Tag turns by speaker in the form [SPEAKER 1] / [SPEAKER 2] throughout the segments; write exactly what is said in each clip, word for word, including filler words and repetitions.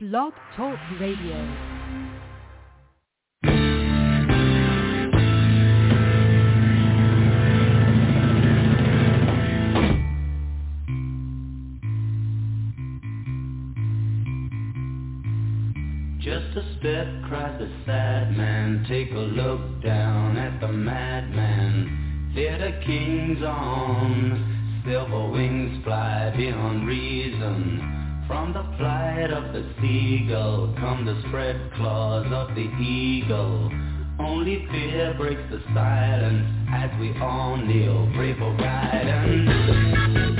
[SPEAKER 1] Blog Talk Radio.
[SPEAKER 2] Just a step, cries the sad man. Take a look down at the madman. Theater kings on silver wings fly beyond reason. From the flight of the seagull come the spread claws of the eagle. Only fear breaks the silence as we all kneel, pray for guidance.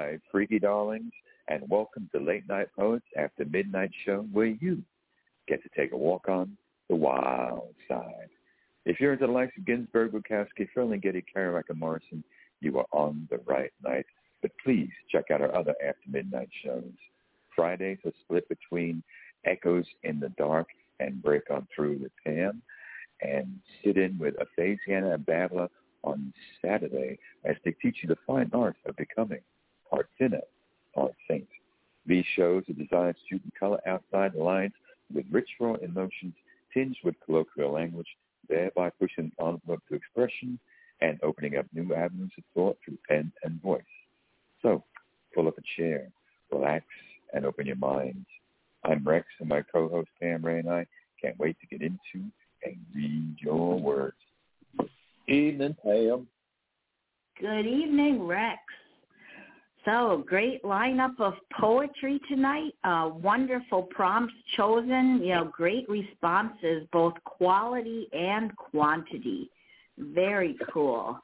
[SPEAKER 3] my freaky darlings, and welcome to Late Night Poets After Midnight Show, where you get to take a walk on the wild side. If you're into the likes of Ginsberg, Bukowski, Ferlin, Getty, Kerouac, and Morrison, you are on the right night. But please check out our other After Midnight shows. Fridays are split between Echoes in the Dark and Break On Through with Pam, and sit in with Aphasiana and Babla on Saturday as they teach you the fine art of becoming Art Thinner, Art Saint. These shows are designed to shoot in color outside the lines with rich raw emotions tinged with colloquial language, thereby pushing the envelope to expression and opening up new avenues of thought through pen and voice. So, pull up a chair, relax, and open your minds. I'm Rex, and my co-host Pam Ray and I can't wait to get into and read your words. Evening, Pam.
[SPEAKER 4] Good evening, Rex. So, great lineup of poetry tonight. Uh, wonderful prompts chosen. You know, great responses, both quality and quantity. Very cool.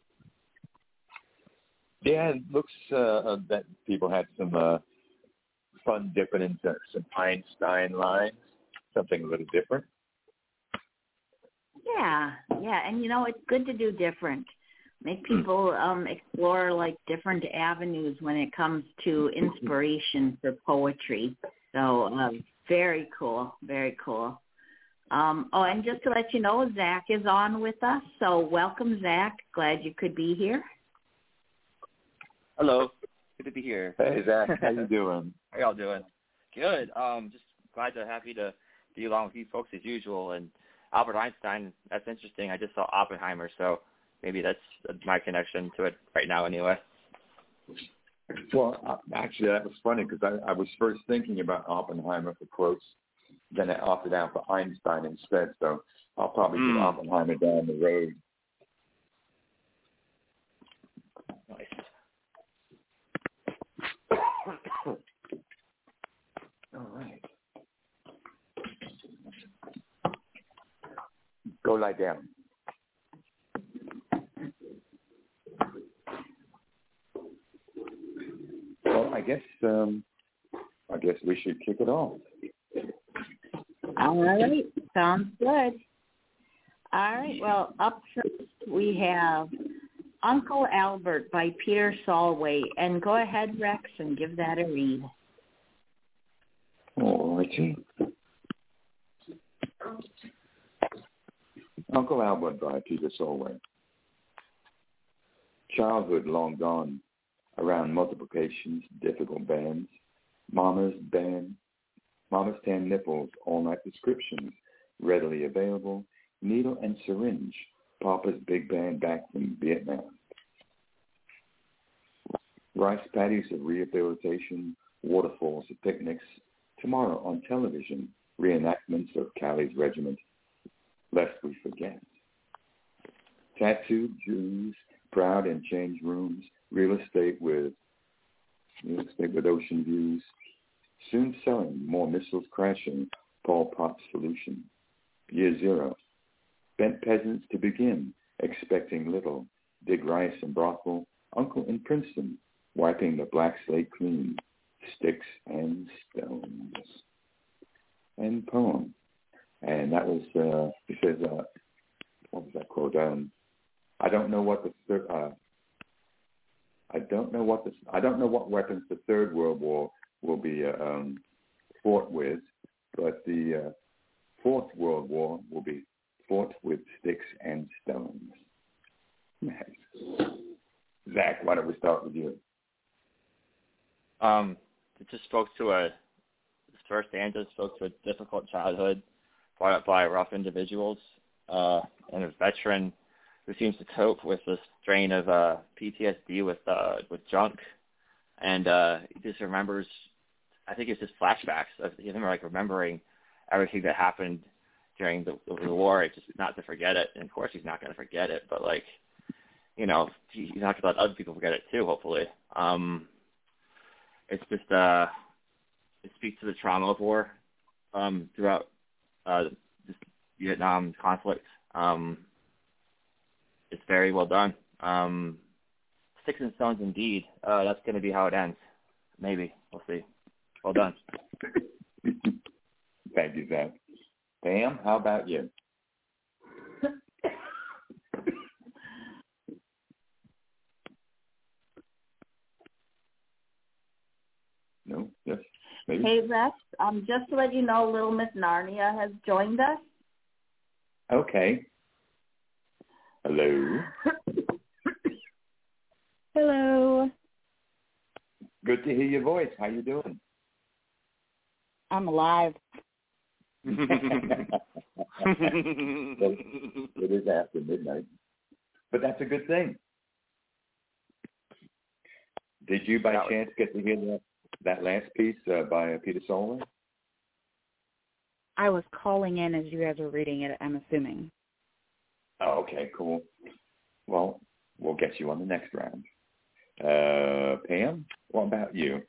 [SPEAKER 3] Yeah, it looks uh, that people had some uh, fun dipping into some Einstein lines, something a little different.
[SPEAKER 4] Yeah, yeah, and you know, it's good to do different. Make people um, explore like different avenues when it comes to inspiration for poetry. So um, very cool, very cool. Um, oh, and just to let you know, Zach is on with us. So welcome, Zach. Glad you could be here.
[SPEAKER 5] Hello. Good to be here.
[SPEAKER 3] Hey, Zach. How you doing?
[SPEAKER 5] How y'all doing? Good. Um, just glad to happy to be along with you folks as usual. And Albert Einstein, that's interesting. I just saw Oppenheimer, so maybe that's my connection to it right now anyway.
[SPEAKER 3] Well, uh, actually, that was funny because I, I was first thinking about Oppenheimer for quotes. Then I opted out for Einstein instead, so I'll probably
[SPEAKER 5] mm.
[SPEAKER 3] get Oppenheimer down the road.
[SPEAKER 5] Nice.
[SPEAKER 3] All right. Go lie down. Well, I guess um, I guess we should kick it off.
[SPEAKER 4] All right, sounds good. All right, well, up first we have Uncle Albert by Peter Solway. And go ahead, Rex, and give that a read.
[SPEAKER 3] All righty. Uncle Albert by Peter Solway. Childhood long gone, around multiplications, difficult bands, Mama's band, Mama's tan nipples, all-night prescriptions, readily available, needle and syringe, Papa's big band back from Vietnam. Rice paddies of rehabilitation, waterfalls of picnics, tomorrow on television, reenactments of Callie's regiment, lest we forget. Tattooed Jews, proud in change rooms, real estate with real estate with ocean views, soon selling, more missiles crashing, Paul Potts solution. Year zero. Bent peasants to begin, expecting little, dig rice and brothel, uncle in Princeton, wiping the black slate clean, sticks and stones. End poem. And that was, uh, he says, uh, what was that quote? Um, I don't know what the third, uh, I don't know what the, I don't know what weapons the Third World War will be uh, um, fought with, but the uh, Fourth World War will be fought with sticks and stones. Nice. Zach, why don't we start with you?
[SPEAKER 5] Um, it just spoke to a, this first stanza spoke to a difficult childhood brought up by rough individuals, uh, and a veteran who seems to cope with this strain of uh, P T S D with uh, with junk, and uh, he just remembers. I think it's just flashbacks of him like remembering everything that happened during the, the war. It's just not to forget it, and of course he's not going to forget it. But like, you know, he's not going to let other people forget it too. Hopefully, um, it's just uh, it speaks to the trauma of war um, throughout uh, this Vietnam conflict. Um, it's very well done. Um, Sticks and Stones indeed. Uh, that's going to be how it ends. Maybe. We'll see. Well done.
[SPEAKER 3] Thank you, Zach. Pam, how about you? No? Yes? Maybe?
[SPEAKER 4] Hey, Rex, um, just to let you know, Little Miss Narnia has joined us.
[SPEAKER 3] Okay. Hello.
[SPEAKER 6] Hello.
[SPEAKER 3] Good to hear your voice. How you doing?
[SPEAKER 6] I'm alive.
[SPEAKER 3] Well, it is after midnight, but that's a good thing. Did you, by
[SPEAKER 5] that
[SPEAKER 3] chance, get to hear that, that last piece uh, by uh, Peter Soloway?
[SPEAKER 6] I was calling in as you guys were reading it, I'm assuming.
[SPEAKER 3] Oh, okay, cool. Well, we'll get you on the next round. Uh, Pam, what about you?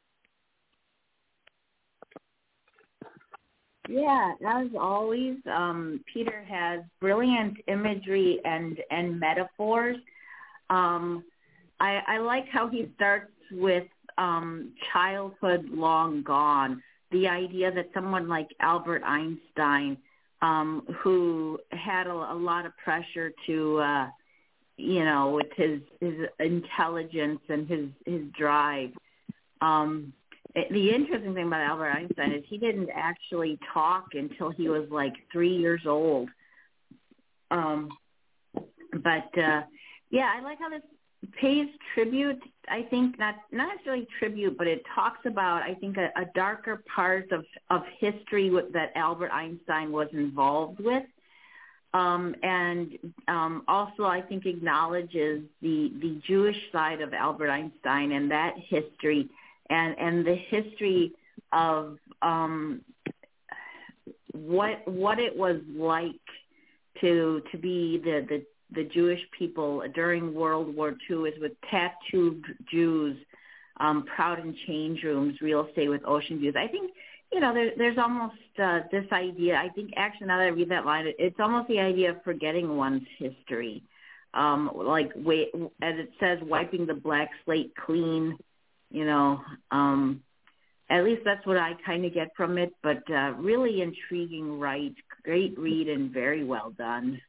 [SPEAKER 4] Yeah, as always, um, Peter has brilliant imagery and, and metaphors. Um, I, I like how he starts with um, childhood long gone, the idea that someone like Albert Einstein, um, who had a, a lot of pressure to, uh, you know, with his, his intelligence and his, his drive, um, the interesting thing about Albert Einstein is he didn't actually talk until he was like three years old. Um, but, uh, yeah, I like how this pays tribute, I think, not not necessarily tribute, but it talks about, I think, a, a darker part of, of history with, that Albert Einstein was involved with. Um, and um, also, I think, acknowledges the, the Jewish side of Albert Einstein and that history and, and the history of um, what what it was like to to be the, the the Jewish people during World War Two, is with tattooed Jews, um, proud in change rooms, real estate with ocean views. I think, you know, there, there's almost uh, this idea, I think actually now that I read that line, it's almost the idea of forgetting one's history. Um, like, wait, as it says, wiping the black slate clean, you know, um, at least that's what I kind of get from it, but uh, really intriguing, right? Great read and very well done.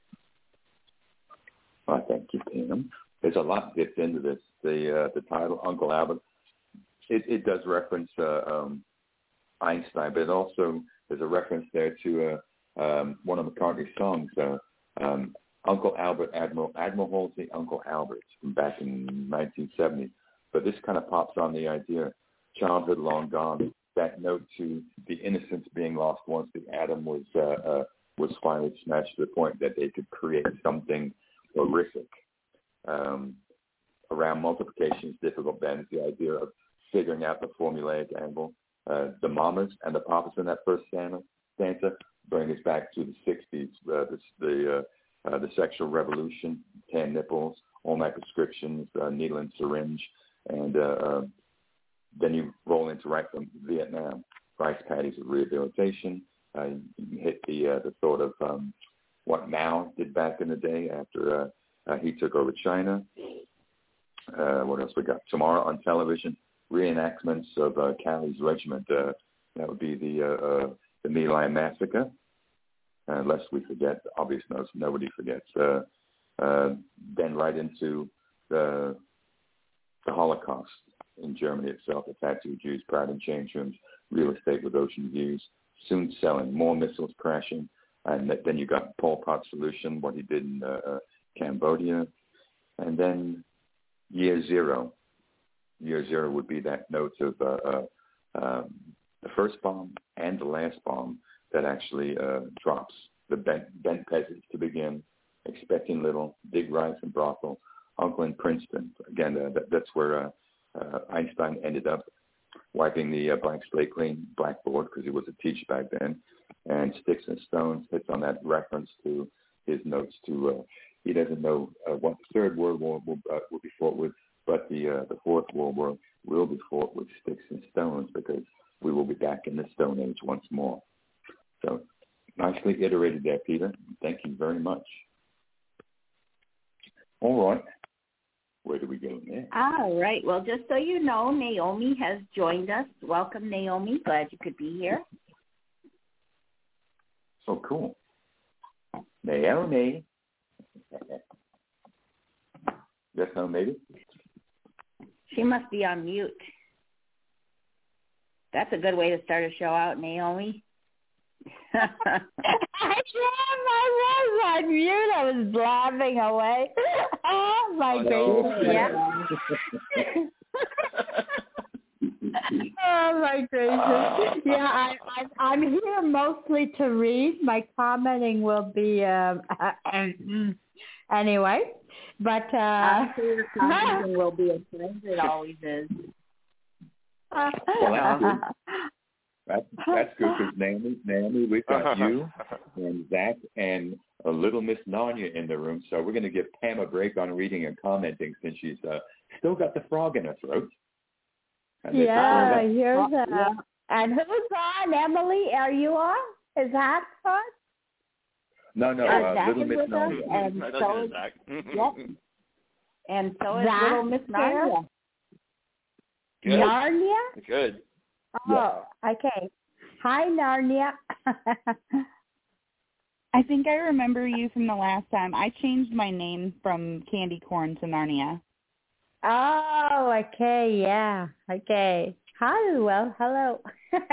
[SPEAKER 3] Well, thank you, Pam. There's a lot dipped into this. The uh, the title, Uncle Albert, it, it does reference uh, um, Einstein, but it also there's a reference there to uh, um, one of McCartney's songs, uh, um, Uncle Albert, Admiral Admiral Halsey, Uncle Albert, from back in nineteen seventy. But this kind of pops on the idea, childhood long gone, that note to the innocence being lost once the atom was uh, uh, was finally smashed to the point that they could create something horrific. Um, around multiplication is difficult then. It's the idea of figuring out the formulaic angle. Uh, the mamas and the papas in that first stanza, stanza bring us back to the sixties, uh, the the, uh, uh, the sexual revolution, tan nipples, all-night prescriptions, uh, needle and syringe, and uh, uh, then you roll into right from Vietnam, rice paddies of rehabilitation. Uh, you hit the uh, the thought of um, what Mao did back in the day after uh, uh, he took over China. Uh, what else we got? Tomorrow on television, reenactments of uh, Callie's Regiment. Uh, that would be the uh, uh, the My Lai massacre. Uh, lest we forget, obviously no, nobody forgets. Uh, uh, then right into the the Holocaust in Germany itself, the tattooed Jews, proud in change rooms, real estate with ocean views, soon selling, more missiles crashing. And then you got Pol Pot's solution, what he did in uh, uh, Cambodia. And then year zero. Year zero would be that note of uh, uh, um, the first bomb and the last bomb that actually uh, drops. The bent, bent peasants to begin, expecting little, big rise and brothel, uncle in Princeton. Again, uh, that, that's where uh, uh, Einstein ended up wiping the uh, blank slate clean blackboard because he was a teacher back then. And Sticks and Stones hits on that reference to his notes to, uh, he doesn't know uh, what the Third World War will, uh, will be fought with, but the uh, the Fourth World War will be fought with sticks and stones because we will be back in the Stone Age once more. So nicely iterated there, Peter. Thank you very much. All right. Where do we go next?
[SPEAKER 4] All right. Well, just so you know, Naomi has joined us. Welcome, Naomi. Glad you could be here.
[SPEAKER 3] Oh, cool. Naomi. Yes, no, maybe?
[SPEAKER 4] She must be on mute. That's a good way to start a show out, Naomi.
[SPEAKER 6] I was on mute. I was blabbing away. Oh, my
[SPEAKER 3] Oh,
[SPEAKER 6] gracious.
[SPEAKER 3] no.
[SPEAKER 6] Yeah. Oh, my gracious. Yeah, I, I, I'm here mostly to read. My commenting will be, um, anyway. But, uh,
[SPEAKER 4] I'm sure your commenting will be as good as it always is.
[SPEAKER 3] Well, that's good. That's, that's good because Naomi, Naomi, we've got you and Zach and a little Miss Narnia in the room. So we're going to give Pam a break on reading and commenting since she's uh, still got the frog in her throat. And
[SPEAKER 6] yeah, here's that. Uh, and who's on? Emily, are you on? Is that on?
[SPEAKER 3] No, no,
[SPEAKER 4] uh,
[SPEAKER 3] uh, little Miss Narnia.
[SPEAKER 4] And so is, yep. And so is
[SPEAKER 6] Zach
[SPEAKER 4] little Miss Narnia.
[SPEAKER 5] Good.
[SPEAKER 6] Narnia?
[SPEAKER 5] Good.
[SPEAKER 6] Oh, okay. Hi, Narnia. I think I remember you from the last time. I changed my name from Candy Corn to Narnia. Oh, okay, yeah. Okay. Hi, well, hello.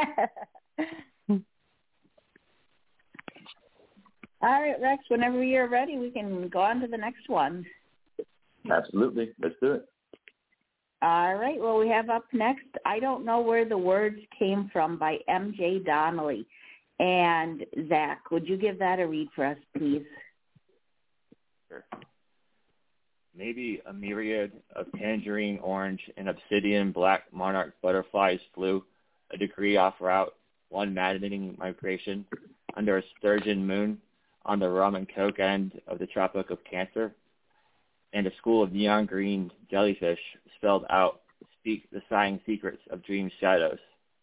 [SPEAKER 4] All right, Rex, whenever you're ready, we can go on to the next one.
[SPEAKER 3] Absolutely. Let's do it.
[SPEAKER 4] All right. Well, we have up next, I Don't Know Where the Words Came From by M J Donnelly. And Zach, would you give that a read for us, please?
[SPEAKER 5] Sure. Maybe a myriad of tangerine orange and obsidian black monarch butterflies flew a degree off route, one maddening migration, under a sturgeon moon on the rum and coke end of the Tropic of Cancer. And a school of neon green jellyfish spelled out, speak the sighing secrets of dream shadows.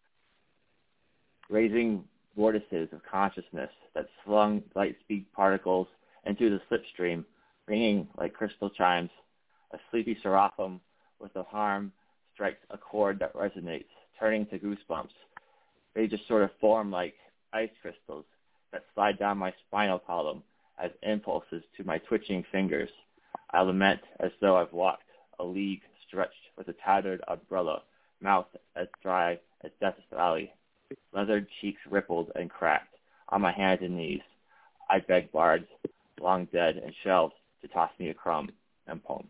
[SPEAKER 5] Raising vortices of consciousness that slung light speed particles into the slipstream, ringing like crystal chimes. A sleepy seraphim with a harm strikes a chord that resonates, turning to goosebumps. They just sort of form like ice crystals that slide down my spinal column as impulses to my twitching fingers. I lament as though I've walked a league stretched with a tattered umbrella, mouth as dry as Death Valley. Leathered cheeks rippled and cracked. On my hands and knees, I beg bards, long dead and shelved, to toss me a crumb and poem.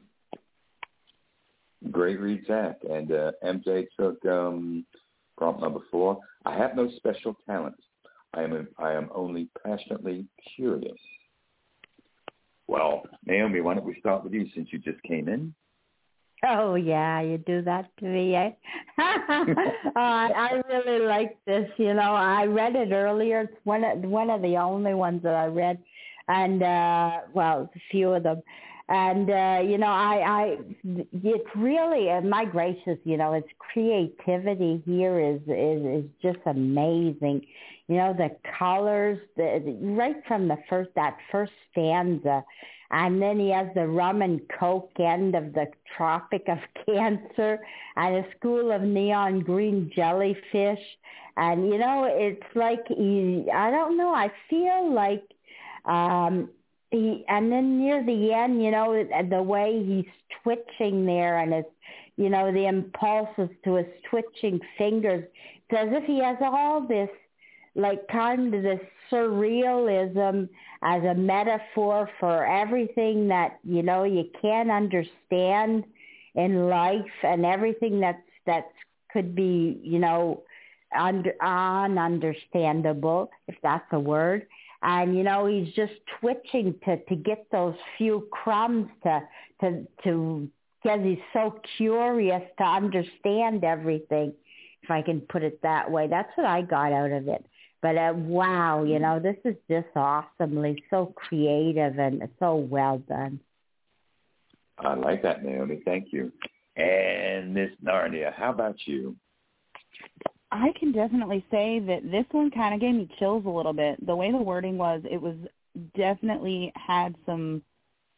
[SPEAKER 3] Great read, Zach. And uh, M J took um, prompt number four. I have no special talent. I am a, I am only passionately curious. Well, Naomi, why don't we start with you since you just came in?
[SPEAKER 6] Oh, yeah, you do that to me. Eh? uh, I really like this. You know, I read it earlier. It's one of, one of the only ones that I read. And, uh, well, a few of them. And, uh, you know, I, I, it's really, uh, my gracious, you know, its creativity here is, is, is just amazing. You know, the colors, the, right from the first, that first stanza. And then he has the rum and coke end of the Tropic of Cancer and a school of neon green jellyfish. And, you know, it's like, he, I don't know, I feel like, um, he, and then near the end, you know, the way he's twitching there and his, you know, the impulses to his twitching fingers. It's as if he has all this, like kind of this surrealism as a metaphor for everything that, you know, you can't understand in life and everything that's, that's could be, you know, under, ununderstandable, if that's a word. And, you know, he's just twitching to, to get those few crumbs to, to, to, because he's so curious to understand everything, if I can put it that way. That's what I got out of it. But, uh, wow, you know, this is just awesomely so creative and so well done.
[SPEAKER 3] I like that, Naomi. Thank you. And Miss Narnia, how about you?
[SPEAKER 6] I can definitely say that this one kind of gave me chills a little bit. The way the wording was, it was definitely had some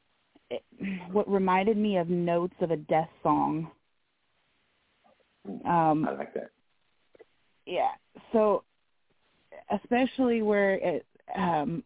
[SPEAKER 7] it, what reminded me of notes of a death song. Um,
[SPEAKER 3] I like that.
[SPEAKER 7] Yeah. So, especially where it um,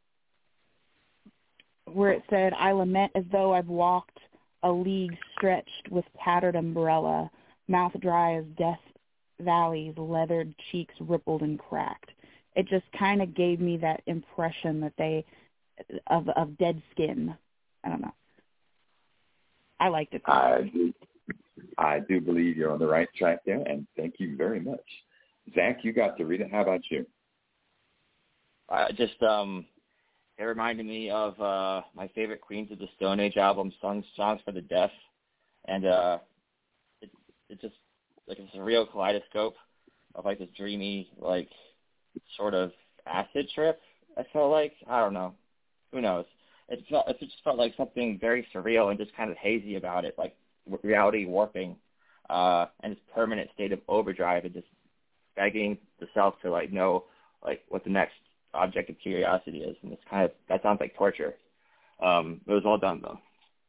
[SPEAKER 7] where it said, "I lament as though I've walked a league stretched with tattered umbrella, mouth dry as death valleys, leathered cheeks rippled and cracked." It just kind of gave me that impression that they of of dead skin. I don't know. I liked it.
[SPEAKER 3] I do, I do believe you're on the right track there, and thank you very much. Zach, you got to read it. How about you?
[SPEAKER 5] I just um, it reminded me of uh, my favorite Queens of the Stone Age album, "Songs Songs for the Deaf," and uh, it it just like it's a real kaleidoscope of like this dreamy, like sort of acid trip. I felt like I don't know, who knows. It felt it just felt like something very surreal and just kind of hazy about it, like reality warping, uh, and this permanent state of overdrive and just begging the self to like know like what the next object of curiosity is, and it's kind of that sounds like torture. Um, it was all done though.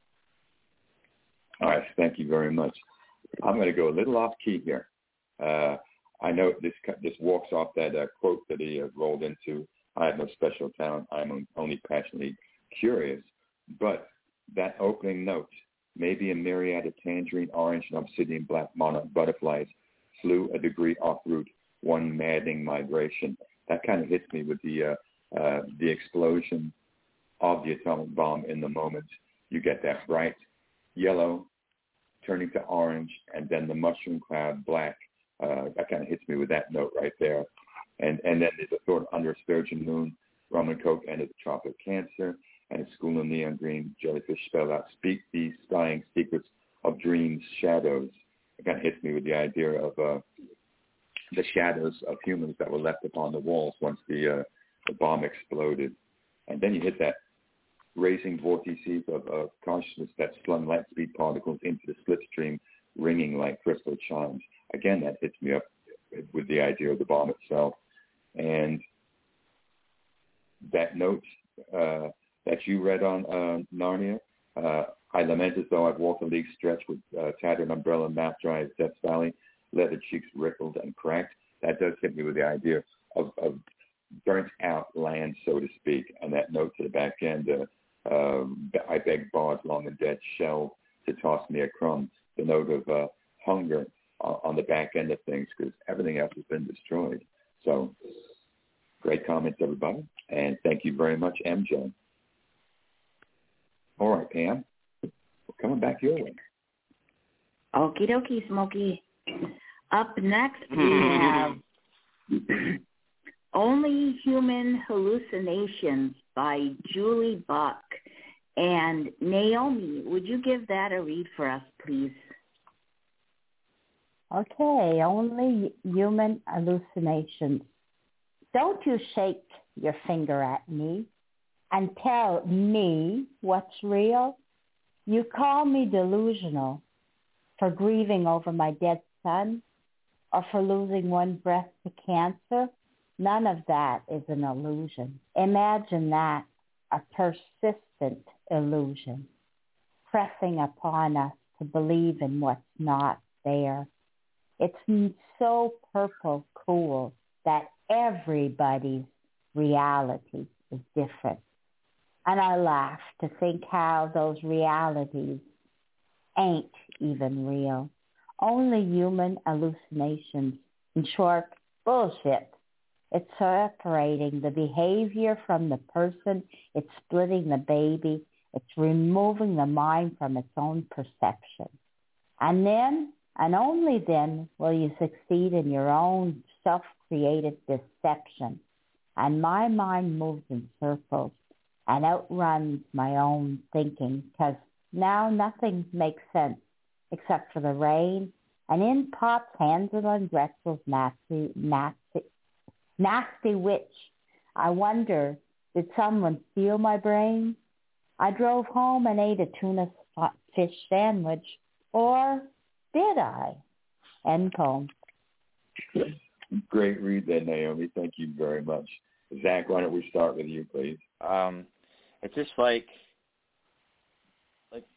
[SPEAKER 3] All right, thank you very much. I'm going to go a little off key here. Uh, I know this this walks off that uh, quote that he uh, rolled into. I have no special talent. I'm only passionately curious. But that opening note, maybe a myriad of tangerine orange and obsidian black monarch butterflies flew a degree off route, one maddening migration. That kind of hits me with the uh, uh, the explosion of the atomic bomb in the moment. You get that bright yellow turning to orange, and then the mushroom cloud black. Uh, that kind of hits me with that note right there. And and then there's a thought under a sturgeon moon, rum and coke ended the tropic cancer, and a school of neon green jellyfish spell out, speak these spying secrets of dreams, shadows. It kind of hits me with the idea of uh, the shadows of humans that were left upon the walls once the, uh, the bomb exploded. And then you hit that raising vortices of, of consciousness that slung light speed particles into the slipstream, ringing like crystal chimes. Again, that hits me up with the idea of the bomb itself. And that note uh, that you read on uh, Narnia, uh, I lament as though I've walked a league stretch with uh, tattered umbrella, mouth dry as Death Valley, leather cheeks rippled and cracked. That does hit me with the idea of, of burnt out land, so to speak. And that note to the back end, uh, uh, I beg bars long and dead shell to toss me a crumb. The note of uh, hunger on, on the back end of things, because everything else has been destroyed. So great comments, everybody. And thank you very much, M J. All right, Pam, we're coming back your way.
[SPEAKER 4] Okie dokie, Smokey. Up next, we have Only Human Hallucinations by Julie Buck. And Naomi, would you give that a read for us, please?
[SPEAKER 6] Okay, Only Human Hallucinations. Don't you shake your finger at me and tell me what's real. You call me delusional for grieving over my dead son or for losing one breast to cancer. None of that is an illusion. Imagine that, a persistent illusion, pressing upon us to believe in what's not there. It's so purple cool that everybody's reality is different. And I laugh to think how those realities ain't even real. Only human hallucinations. In short, bullshit. It's separating the behavior from the person. It's splitting the baby. It's removing the mind from its own perception. And then, and only then, will you succeed in your own self-created deception. And my mind moves in circles and outruns my own thinking, because now nothing makes sense except for the rain, and in pops Hansel and Gretel's nasty, nasty, nasty witch. I wonder, did someone steal my brain? I drove home and ate a tuna fish sandwich, or did I? End poem.
[SPEAKER 3] Great read there, Naomi. Thank you very much. Zach, why don't we start with you, please?
[SPEAKER 5] Um, it's just like, like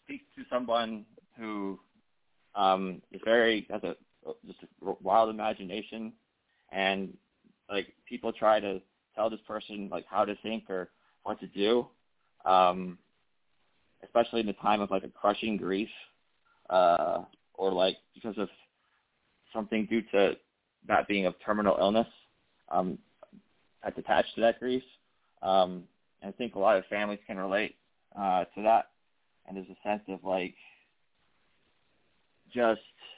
[SPEAKER 5] speaks to someone who um, is very has a just a wild imagination, and like people try to tell this person like how to think or what to do, um, especially in the time of like a crushing grief, uh, or like because of something due to that being of terminal illness um, that's attached to that grief. Um, and I think a lot of families can relate uh, to that. And there's a sense of like, just,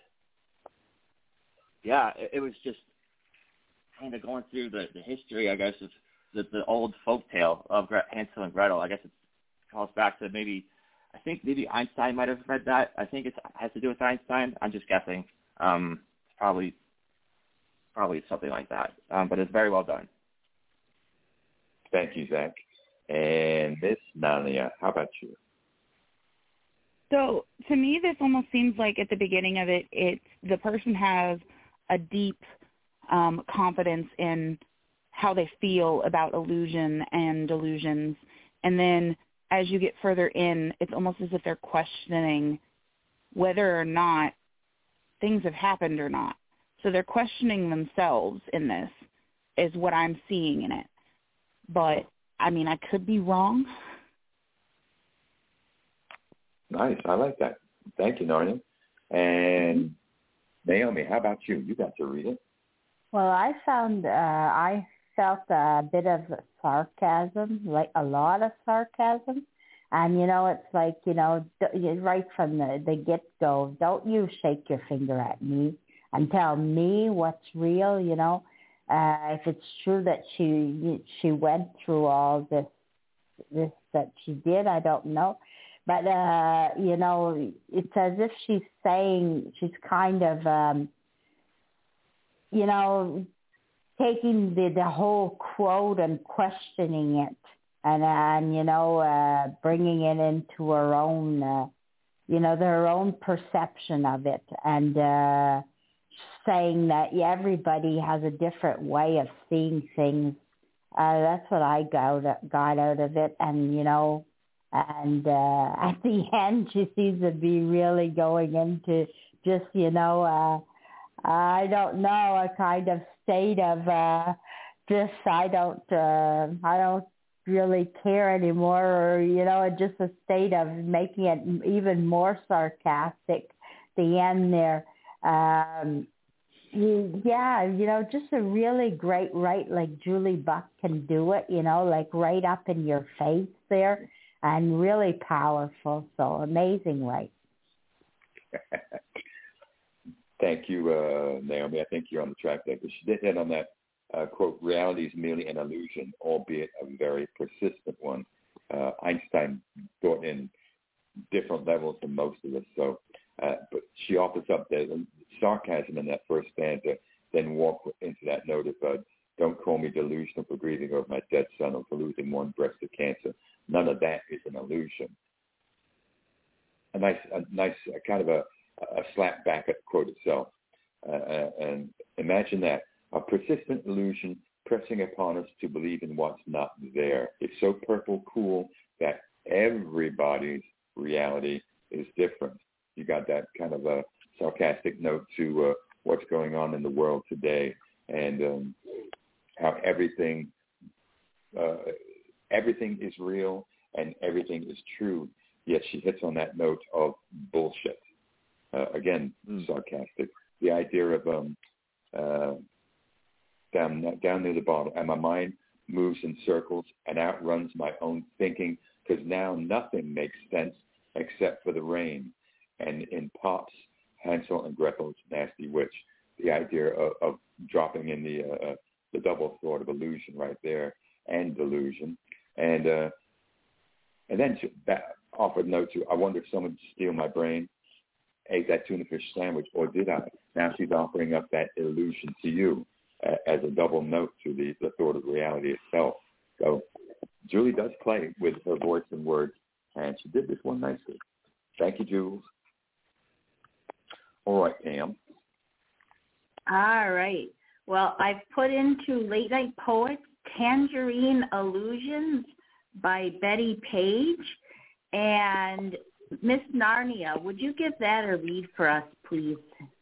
[SPEAKER 5] yeah, it, it was just kind of going through the, the history, I guess, of the, the old folk tale of Hansel and Gretel. I guess it calls back to maybe, I think maybe Einstein might have read that. I think it has to do with Einstein. I'm just guessing. Um, it's probably, probably something like that. Um, but it's very well done.
[SPEAKER 3] Thank you, Zach. And Miss Nalia, how about you?
[SPEAKER 7] So to me, this almost seems like at the beginning of it, it's the person has a deep um, confidence in how they feel about illusion and delusions. And then as you get further in, it's almost as if they're questioning whether or not things have happened or not. So they're questioning themselves in this is what I'm seeing in it. But, I mean, I could be wrong.
[SPEAKER 3] Nice. I like that. Thank you, Narnia. And Naomi, how about you? You got to read it.
[SPEAKER 6] Well, I found, uh, I felt a bit of sarcasm, like a lot of sarcasm. And, you know, it's like, you know, right from the, the get-go, don't you shake your finger at me and tell me what's real, you know. Uh, if it's true that she she went through all this, this that she did, I don't know. But, uh, you know, it's as if she's saying, she's kind of, um, you know, taking the, the whole quote and questioning it and, and you know, uh, bringing it into her own, uh, you know, her own perception of it and uh, saying that yeah, everybody has a different way of seeing things. Uh, that's what I got, got out of it. And, you know, and uh, at the end, she seems to be really going into just, you know, uh, I don't know, a kind of state of uh, just I don't, uh, I don't really care anymore, or you know, just a state of making it even more sarcastic. The end there, um, you, yeah, you know, just a really great write like Julie Buck can do it. You know, like right up in your face there. And really powerful, so amazing, right?
[SPEAKER 3] Thank you, uh, Naomi. I think you're on the track there. But she did hit on that uh, quote, reality is merely an illusion, albeit a very persistent one. Uh, Einstein thought in different levels than most of us. So, uh, but she offers up the sarcasm in that first stanza, then walk into that note of, uh, don't call me delusional for grieving over my dead son or for losing one breast to cancer. None of that is an illusion. A nice, a nice a kind of a, a slap back at the quote itself. Uh, and imagine that, a persistent illusion pressing upon us to believe in what's not there. It's so purple cool that everybody's reality is different. You got that kind of a sarcastic note to uh, what's going on in the world today, and um, how everything uh, everything is real and everything is true, yet she hits on that note of bullshit. Uh, again, mm. sarcastic. The idea of um, uh, down down near the bottom, and my mind moves in circles and outruns my own thinking, because now nothing makes sense except for the rain. And in Pop's Hansel and Gretel's Nasty Witch, the idea of, of dropping in the uh, the double thought of illusion right there, and delusion. And uh, and then she that offered note to, I wonder if someone would steal my brain, ate that tuna fish sandwich, or did I? Now she's offering up that illusion to you uh, as a double note to the, the thought of reality itself. So Julie does play with her voice and words, and she did this one nicely. Thank you, Jules. All right, Pam.
[SPEAKER 4] All right. Well, I've put into Late Night Poets Tangerine Illusions by Betty Page. And Miss Narnia, would you give that a read for us, please?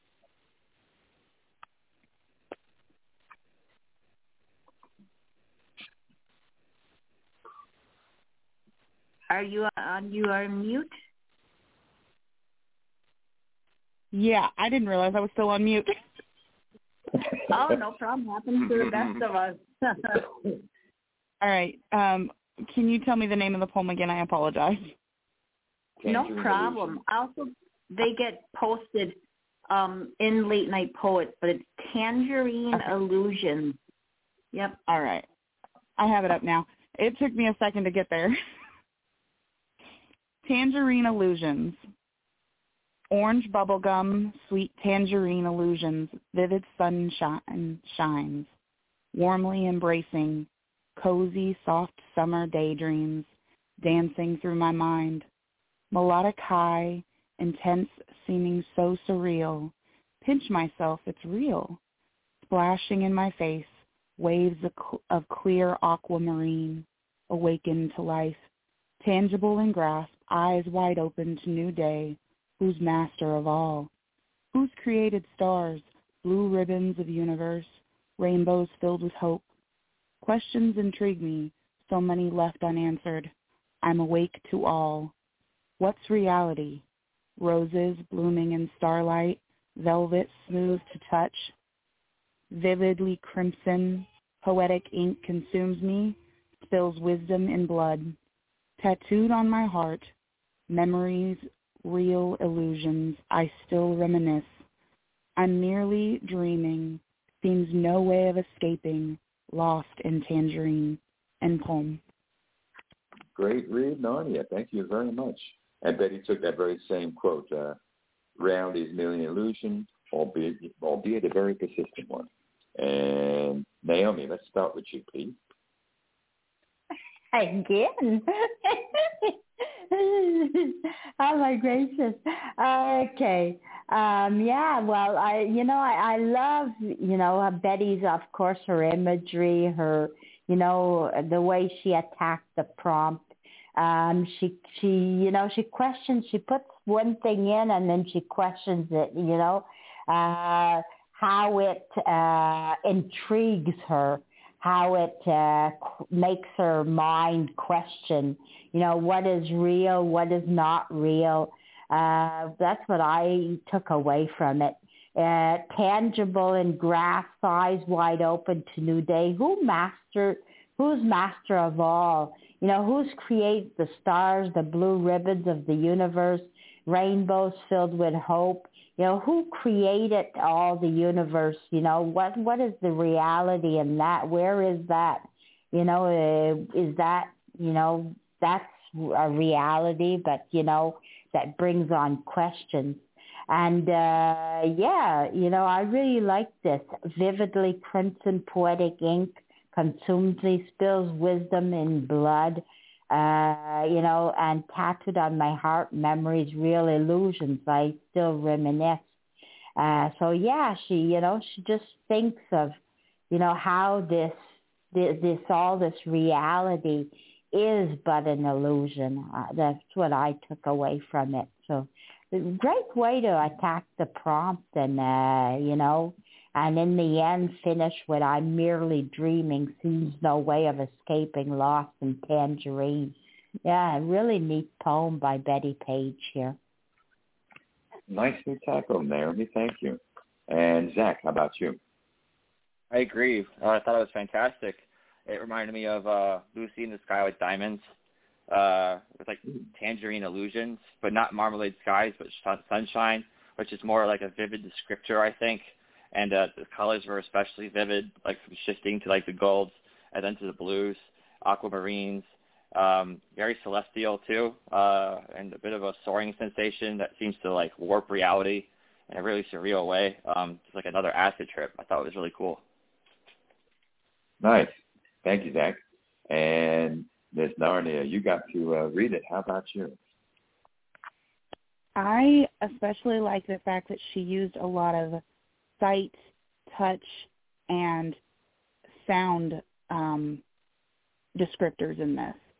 [SPEAKER 4] Are you on? You are on mute?
[SPEAKER 7] Yeah, I didn't realize I was still on mute.
[SPEAKER 4] Oh, no problem. Happens to the best of us.
[SPEAKER 7] All right. Um, can you tell me the name of the poem again? I apologize.
[SPEAKER 4] No problem. Also, they get posted um, in Late Night Poets, but it's Tangerine
[SPEAKER 7] Okay.
[SPEAKER 4] Illusions. Yep.
[SPEAKER 7] All right. I have it up now. It took me a second to get there. Tangerine Illusions. Orange bubblegum, sweet tangerine illusions, vivid sunshine shines, warmly embracing, cozy, soft summer daydreams, dancing through my mind. Melodic high, intense, seeming so surreal. Pinch myself, it's real. Splashing in my face, waves of clear aquamarine, awakened to life. Tangible in grasp, eyes wide open to new day. Who's master of all? Who's created stars, blue ribbons of universe, rainbows filled with hope? Questions intrigue me, so many left unanswered. I'm awake to all. What's reality? Roses blooming in starlight, velvet smooth to touch. Vividly crimson, poetic ink consumes me, spills wisdom in blood. Tattooed on my heart, memories, real illusions, I still reminisce. I'm merely dreaming, seems no way of escaping, lost in tangerine. End poem.
[SPEAKER 3] Great read, Narnia. Thank you very much. And Betty took that very same quote, uh, reality is merely an illusion, albeit, albeit a very persistent one. And Naomi, let's start with you, please.
[SPEAKER 6] Again. Oh my gracious. Okay. Um, yeah, well, I, you know, I, I love, you know, Betty's, of course, her imagery, her, you know, the way she attacked the prompt. Um, she, she, you know, she questions, she puts one thing in and then she questions it, you know, uh, how it uh, intrigues her, how it uh, makes her mind question, you know, what is real, what is not real. Uh, that's what I took away from it. Uh, tangible in grass, eyes wide open to new day. Who master? Who's master of all? You know, who's created the stars, the blue ribbons of the universe, rainbows filled with hope? You know, who created all the universe? You know, what what is the reality in that? Where is that? You know, uh, is that, you know, that's a reality, but, you know, that brings on questions. And, uh, yeah, you know, I really like this. Vividly crimson poetic ink consumes me, spills wisdom in blood, uh, you know, and tattooed on my heart, memories, real illusions. I still reminisce. Uh, so, yeah, she, you know, she just thinks of, you know, how this, this, this all this reality is but an illusion. Uh, that's what I took away from it. So, great way to attack the prompt and, uh, you know, and in the end finish with I'm merely dreaming, seems no way of escaping, lost in tangerine. Yeah, a really neat poem by Betty Page here.
[SPEAKER 3] Nicely tackled, Naomi. Thank you. And Zach, how about you?
[SPEAKER 5] I agree. Uh, I thought it was fantastic. It reminded me of uh, Lucy in the Sky with Diamonds. Uh, with like tangerine illusions, but not marmalade skies, but sunshine, which is more like a vivid descriptor, I think. And uh, the colors were especially vivid, like from shifting to like the golds and then to the blues, aquamarines, um, very celestial too, uh, and a bit of a soaring sensation that seems to like warp reality in a really surreal way. Um, it's like another acid trip. I thought it was really cool.
[SPEAKER 3] Nice. Thank you, Zach. And Miz Narnia, you got to uh, read it. How about you?
[SPEAKER 7] I especially like the fact that she used a lot of sight, touch, and sound um, descriptors in this.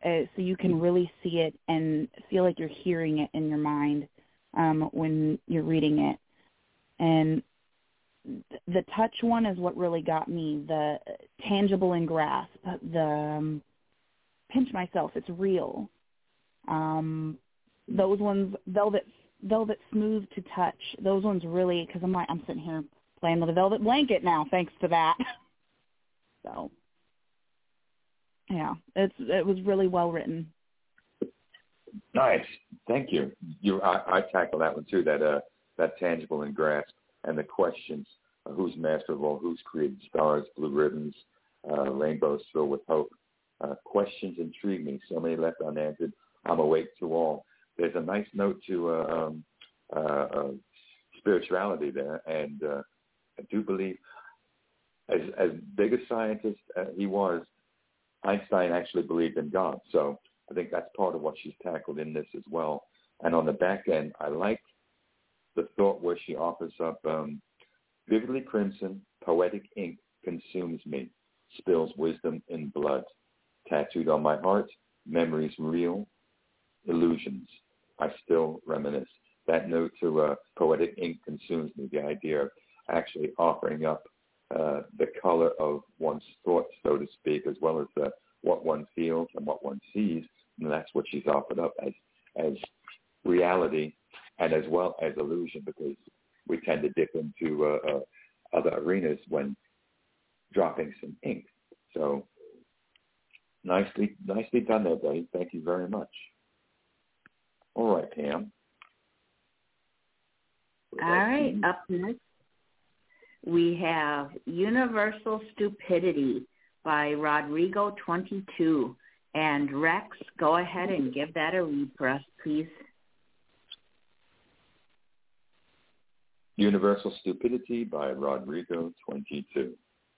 [SPEAKER 7] uh, so you can really see it and feel like you're hearing it in your mind um, when you're reading it. And th- the touch one is what really got me, the tangible and grasp, the um, pinch myself, it's real. Um, those ones, velvet, velvet smooth to touch, those ones really, because I'm like, I'm sitting here playing with a velvet blanket now, thanks to that. So, yeah, it's it was really well written.
[SPEAKER 3] Nice, thank you. You, I, I tackle that one too. That uh, that tangible and grasp, and the questions: uh, who's master of all? Who's created stars, blue ribbons, uh, rainbows filled with hope? Uh, questions intrigue me. So many left unanswered. I'm awake to all. There's a nice note to uh, um, uh, uh, spirituality there, and uh, I do believe, as as big a scientist as he was, Einstein actually believed in God. So I think that's part of what she's tackled in this as well. And on the back end, I like the thought where she offers up, um, vividly crimson, poetic ink consumes me, spills wisdom in blood. Tattooed on my heart, memories real, illusions. I still reminisce. That note to uh, poetic ink consumes me, the idea of actually offering up uh, the color of one's thoughts, so to speak, as well as uh, what one feels and what one sees. And that's what she's offered up as as reality and as well as illusion, because we tend to dip into uh, uh, other arenas when dropping some ink. So nicely, nicely done there, buddy. Thank you very much. All right, Pam.
[SPEAKER 4] All right, up next, we have Universal Stupidity by Rodrigo twenty-two. And Rex, go ahead and give that a read for us, please.
[SPEAKER 3] Universal Stupidity by Rodrigo twenty-two.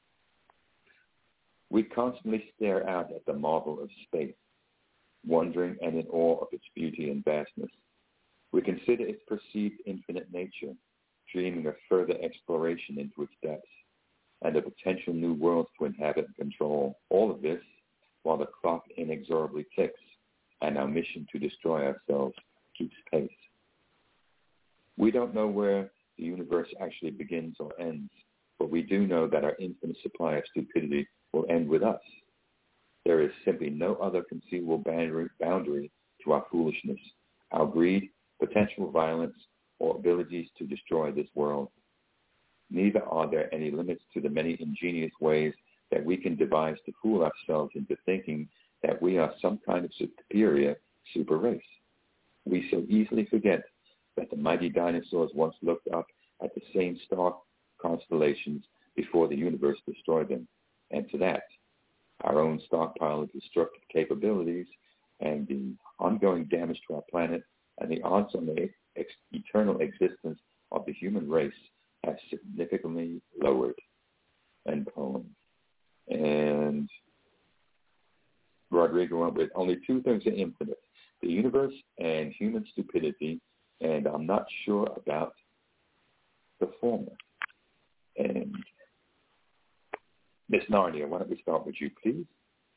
[SPEAKER 3] We constantly stare out at the marvel of space, wondering and in awe of its beauty and vastness. We consider its perceived infinite nature, dreaming of further exploration into its depths, and the potential new worlds to inhabit and control. All of this while the clock inexorably ticks and our mission to destroy ourselves keeps pace. We don't know where the universe actually begins or ends, but we do know that our infinite supply of stupidity will end with us. There is simply no other conceivable boundary, boundary to our foolishness, our greed, potential violence, or abilities to destroy this world. Neither are there any limits to the many ingenious ways that we can devise to fool ourselves into thinking that we are some kind of superior super race. We so easily forget that the mighty dinosaurs once looked up at the same star constellations before the universe destroyed them. And to that, our own stockpile of destructive capabilities and the ongoing damage to our planet and the odds on the ex- eternal existence of the human race have significantly lowered. End poem. And Rodrigo went with only two things are infinite, the universe and human stupidity, and I'm not sure about the former. And Miss Narnia, why don't we start with you, please?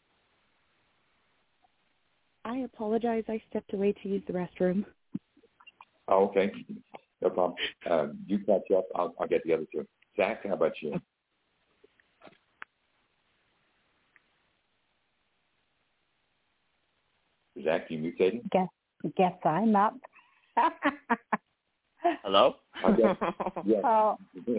[SPEAKER 7] I apologize. I stepped away to use the restroom.
[SPEAKER 3] Oh, okay. No problem. Um, you catch up. I'll, I'll get the other two. Zach, how about you? Zach, you mutated?
[SPEAKER 6] Guess, guess I'm up.
[SPEAKER 5] Hello?
[SPEAKER 3] Okay. Yes.
[SPEAKER 6] Oh,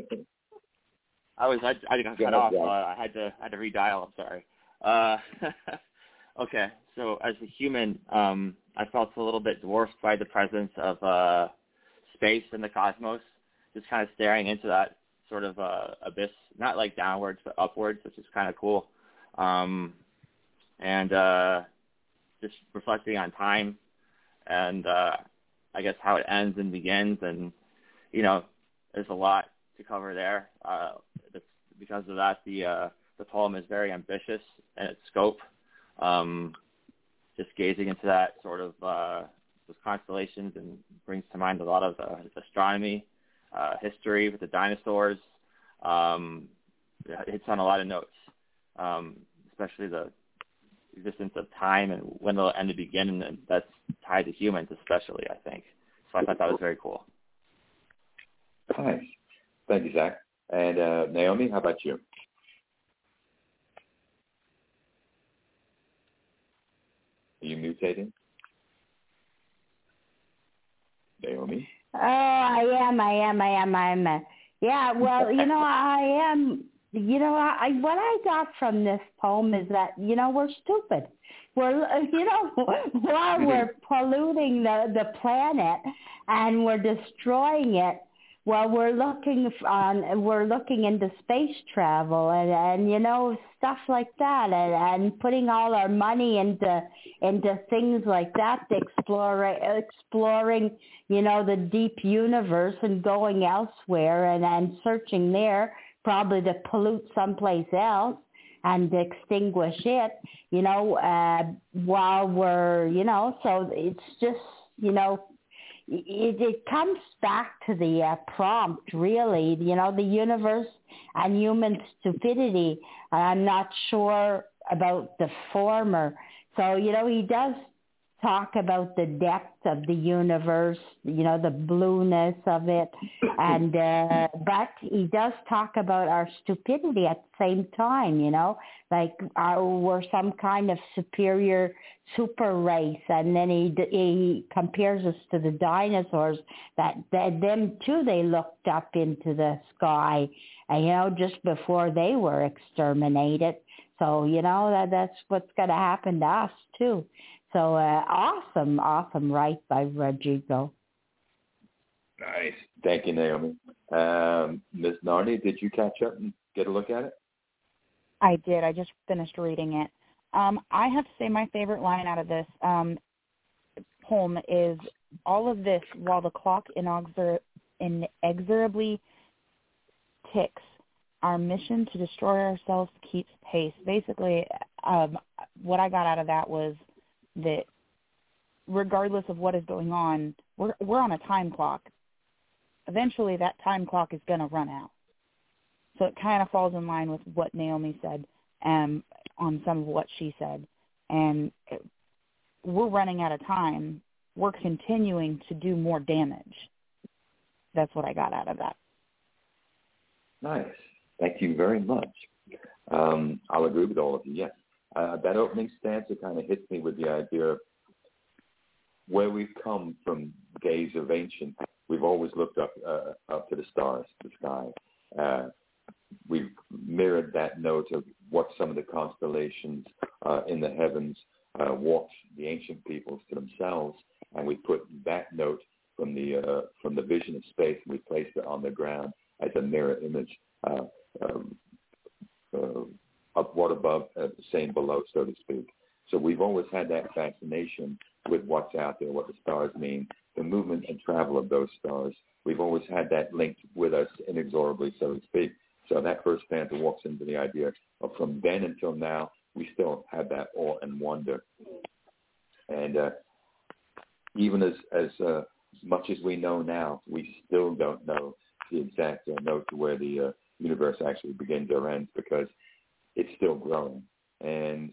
[SPEAKER 5] I was I, I got cut off. Uh, I had to I had to redial. I'm sorry. Uh, okay, so as a human, um, I felt a little bit dwarfed by the presence of uh, space and the cosmos. Just kind of staring into that sort of uh, abyss, not like downwards but upwards, which is kind of cool. Um, and uh, just reflecting on time and uh, I guess how it ends and begins, and you know, there's a lot to cover there. Uh, because of that, the uh, the poem is very ambitious in its scope. Um, just gazing into that sort of uh, those constellations and brings to mind a lot of uh, astronomy, uh, history with the dinosaurs. Um, it hits on a lot of notes, um, especially the existence of time and when it'll end and begin, and that's tied to humans especially, I think. So I thought that was very cool.
[SPEAKER 3] Nice. Thank you, Zach. And uh, Naomi, how about you? Are you mutating? Naomi?
[SPEAKER 6] Oh, I am, I am, I am, I am. Uh, yeah, well, you know, I am, you know, I what I got from this poem is that, you know, we're stupid. We're, you know, while we're polluting the, the planet and we're destroying it, well, we're looking on, we're looking into space travel and, and you know, stuff like that, and, and putting all our money into into things like that, to explore, exploring, you know, the deep universe and going elsewhere and, and searching there, probably to pollute someplace else and extinguish it, you know, uh, while we're, you know, so it's just, you know, It, it comes back to the uh, prompt, really, you know, the universe and human stupidity. I'm not sure about the former. So, you know, he does talk about the depth of the universe, you know, the blueness of it. And, uh, but he does talk about our stupidity at the same time, you know, like our, we're some kind of superior super race. And then he, he compares us to the dinosaurs that, that them too, they looked up into the sky, and, you know, just before they were exterminated. So, you know, that that's what's going to happen to us too. So uh, awesome, awesome right by Rodrigo.
[SPEAKER 3] Nice. Thank you, Naomi. Um, Miz Narni, did you catch up and get a look at it?
[SPEAKER 7] I did. I just finished reading it. Um, I have to say my favorite line out of this um, poem is, all of this while the clock inexor- inexorably ticks, our mission to destroy ourselves keeps pace. Basically, um, what I got out of that was that regardless of what is going on, we're we're on a time clock. Eventually, that time clock is going to run out. So it kind of falls in line with what Naomi said um, on some of what she said. And it, we're running out of time. We're continuing to do more damage. That's what I got out of that.
[SPEAKER 3] Nice. Thank you very much. Um, I'll agree with all of you, yes. Uh, that opening stanza kind of hits me with the idea of where we've come from days of ancient. We've always looked up uh, up to the stars, the sky. Uh, we've mirrored that note of what some of the constellations uh, in the heavens uh, watched the ancient peoples to themselves, and we put that note from the uh, from the vision of space, and we placed it on the ground as a mirror image. Uh, um, uh, up what above, uh, same below, so to speak. So we've always had that fascination with what's out there, what the stars mean, the movement and travel of those stars. We've always had that linked with us inexorably, so to speak. So that first stanza walks into the idea of from then until now, we still have that awe and wonder. And uh, even as, as uh, much as we know now, we still don't know the exact uh, note to where the uh, universe actually begins or ends, because it's still growing. And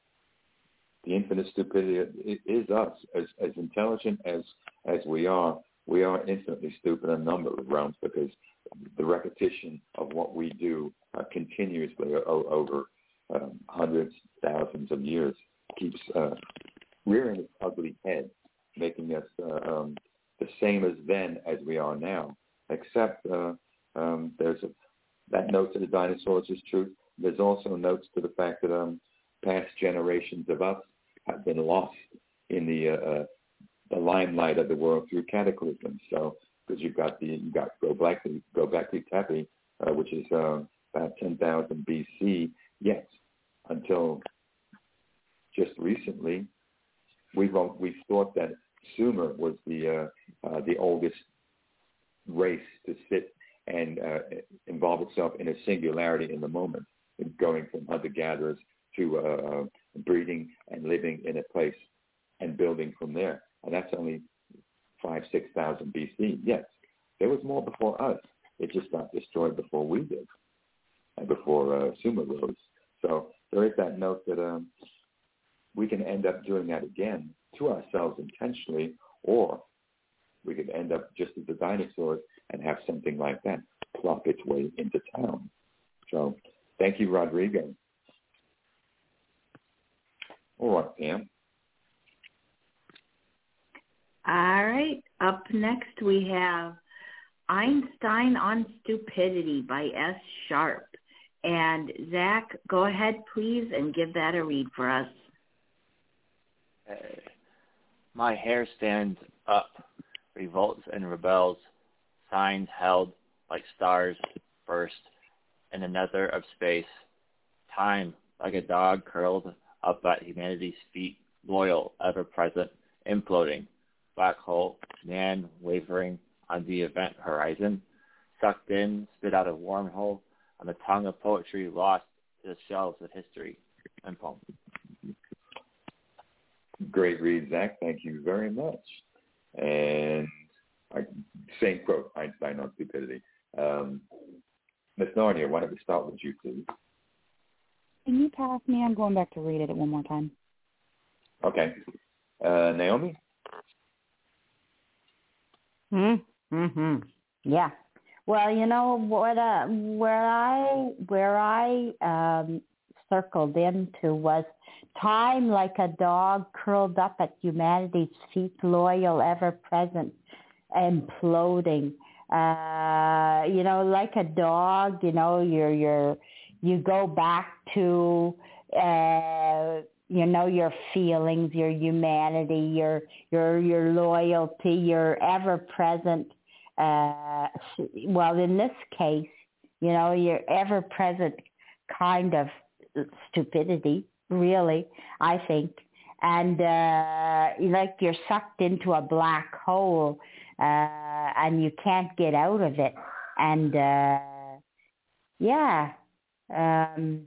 [SPEAKER 3] the infinite stupidity is us. As, as intelligent as, as we are, we are infinitely stupid in a number of realms, because the repetition of what we do uh, continuously o- over um, hundreds, thousands of years keeps uh, rearing its ugly head, making us uh, um, the same as then as we are now, except uh, um, there's a, that note to the dinosaurs is true. There's also notes to the fact that um, past generations of us have been lost in the uh, uh, the limelight of the world through cataclysms. So, because you've got the you got Göbekli Göbekli Tepe, uh, which is uh, about ten thousand B C. Yet, until just recently, we've we've thought that Sumer was the uh, uh, the oldest race to sit and uh, involve itself in a singularity in the moment, going from hunter-gatherers to uh, breeding and living in a place and building from there. And that's only five, six thousand B C. Yes, there was more before us. It just got destroyed before we did, and before uh, Sumer rose. So there is that note that um, we can end up doing that again to ourselves intentionally, or we could end up just as the dinosaurs and have something like that plop its way into town. So thank you, Rodrigo. All right, Pam.
[SPEAKER 4] All right. Up next we have Einstein on Stupidity by S. Sharp. And Zach, go ahead, please, and give that a read for us.
[SPEAKER 5] Uh, my hair stands up, revolts and rebels, signs held like stars burst in the nether of space. Time, like a dog curled up at humanity's feet, loyal, ever-present, imploding. Black hole, man wavering on the event horizon, sucked in, spit out a wormhole, on the tongue of poetry lost to the shelves of history. And poem.
[SPEAKER 3] Great read, Zach. Thank you very much. And I, same quote, Einstein on Stupidity. Um, Miss Narnia, why don't we start with you, please?
[SPEAKER 7] Can you pass me? I'm going back to read it one more time.
[SPEAKER 3] Okay. Uh, Naomi?
[SPEAKER 6] Hmm. Mm-hmm. Yeah. Well, you know what? Uh, where I where I um, circled into was time, like a dog curled up at humanity's feet, loyal, ever present, imploding. Uh, you know, like a dog. You know, you're you're you go back to. Uh, you know, your feelings, your humanity, your your your loyalty, your ever present. Uh, well, in this case, you know, your ever present kind of stupidity, really, I think, and uh, like you're sucked into a black hole, uh, and you can't get out of it, and uh, yeah. Um,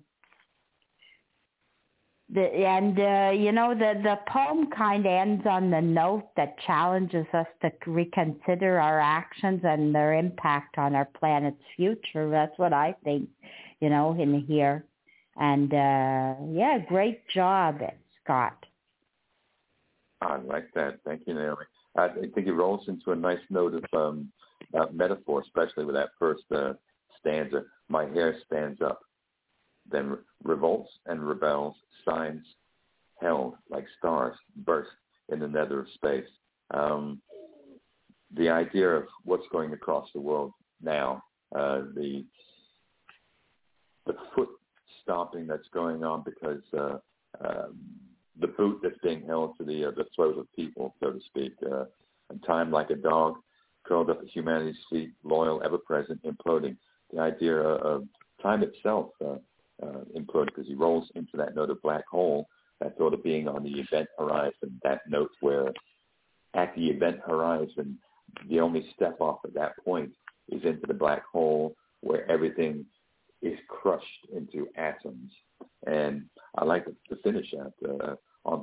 [SPEAKER 6] The, and, uh, you know, the, the poem kind of ends on the note that challenges us to reconsider our actions and their impact on our planet's future. That's what I think, you know, in here. And, uh, yeah, great job, Scott.
[SPEAKER 3] I like that. Thank you, Naomi. I think it rolls into a nice note of um, uh, metaphor, especially with that first uh, stanza, my hair stands up. Then revolts and rebels, signs held like stars burst in the nether of space. Um, the idea of what's going across the world now, uh, the the foot stomping that's going on because uh, uh, the boot that's being held to the uh, the throat of people, so to speak, uh, and time like a dog curled up at humanity's feet, loyal, ever present, imploding. The idea of time itself. Uh, Uh, implode because he rolls into that note of black hole, that thought of being on the event horizon, that note where at the event horizon, the only step off at that point is into the black hole where everything is crushed into atoms. And I like to, to finish that uh, on,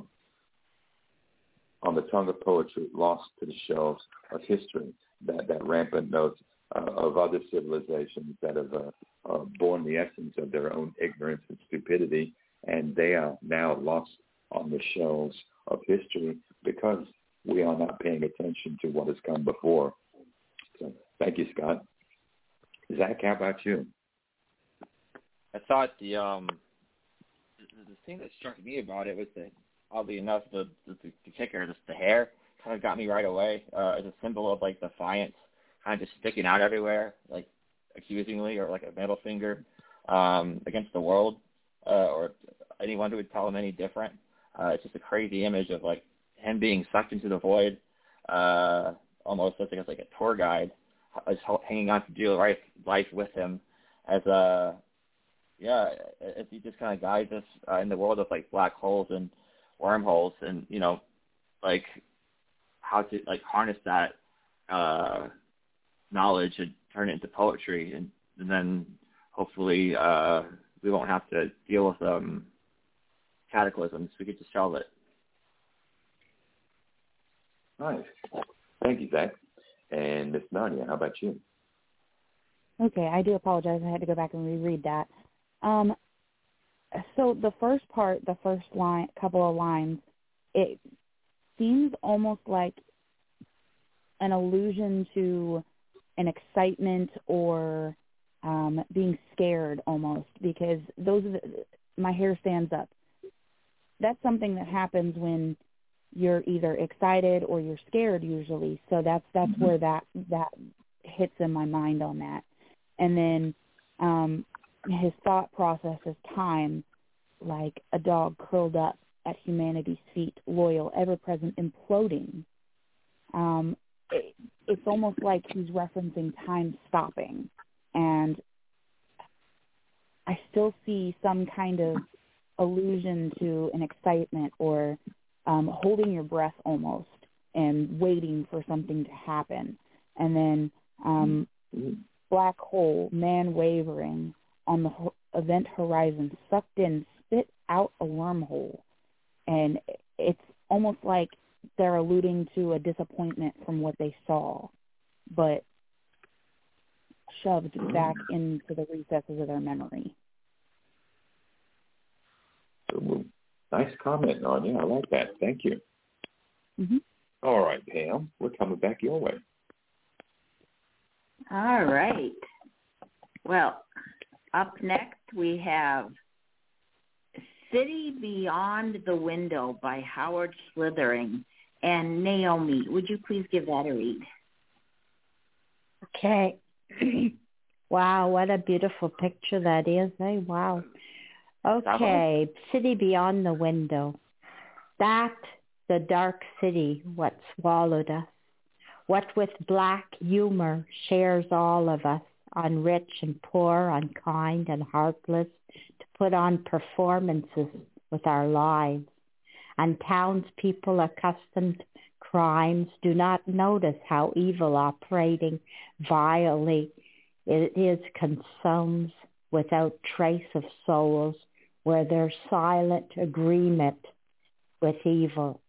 [SPEAKER 3] on the tongue of poetry, lost to the shelves of history, that, that rampant note uh, of other civilizations that have uh, Uh, born the essence of their own ignorance and stupidity, and they are now lost on the shelves of history because we are not paying attention to what has come before. So thank you, Scott. Zach, how about you?
[SPEAKER 5] I thought the um the, the thing that struck me about it was that, oddly enough, the the, the kicker, just the hair, kind of got me right away uh, as a symbol of like defiance, kind of just sticking out everywhere, like accusingly or like a middle finger um, against the world uh, or anyone who would tell him any different. Uh, it's just a crazy image of like him being sucked into the void, uh, almost as like, as like a tour guide, just hanging on to do life, life with him as a, yeah, as he just kind of guides us uh, in the world of like black holes and wormholes and, you know, like how to like harness that uh, knowledge and turn it into poetry, and, and then hopefully uh, we won't have to deal with um, cataclysms. We could just shelve it.
[SPEAKER 3] Nice. Thank you, Zach. And Miss Nadia, how about you?
[SPEAKER 7] Okay, I do apologize. I had to go back and reread that. Um, so the first part, the first line, couple of lines, it seems almost like an allusion to an excitement or um, being scared almost, because those are the, my hair stands up. That's something that happens when you're either excited or you're scared usually. So that's that's mm-hmm. where that that hits in my mind on that. And then um, his thought process is time, like a dog curled up at humanity's feet, loyal, ever-present, imploding. Um, it, it's almost like he's referencing time stopping. And I still see some kind of allusion to an excitement or um, holding your breath almost and waiting for something to happen. And then um, black hole, man wavering on the ho- event horizon, sucked in, spit out a wormhole. And it's almost like they're alluding to a disappointment from what they saw, but shoved back into the recesses of their memory.
[SPEAKER 3] So, nice comment, Narnia. I like that. Thank you.
[SPEAKER 7] Mm-hmm.
[SPEAKER 3] All right, Pam, we're coming back your way.
[SPEAKER 4] All right. Well, up next we have City Beyond the Window by Howard Slithering. And Naomi, would you please give that a read?
[SPEAKER 6] Okay. Wow, what a beautiful picture that is. Eh? Wow. Okay, City Beyond the Window. That, the dark city, what swallowed us, what with black humor shares all of us, on rich and poor, unkind and heartless, to put on performances with our lives. And townspeople accustomed crimes do not notice how evil operating vilely it is consumes without trace of souls where there's silent agreement with evil.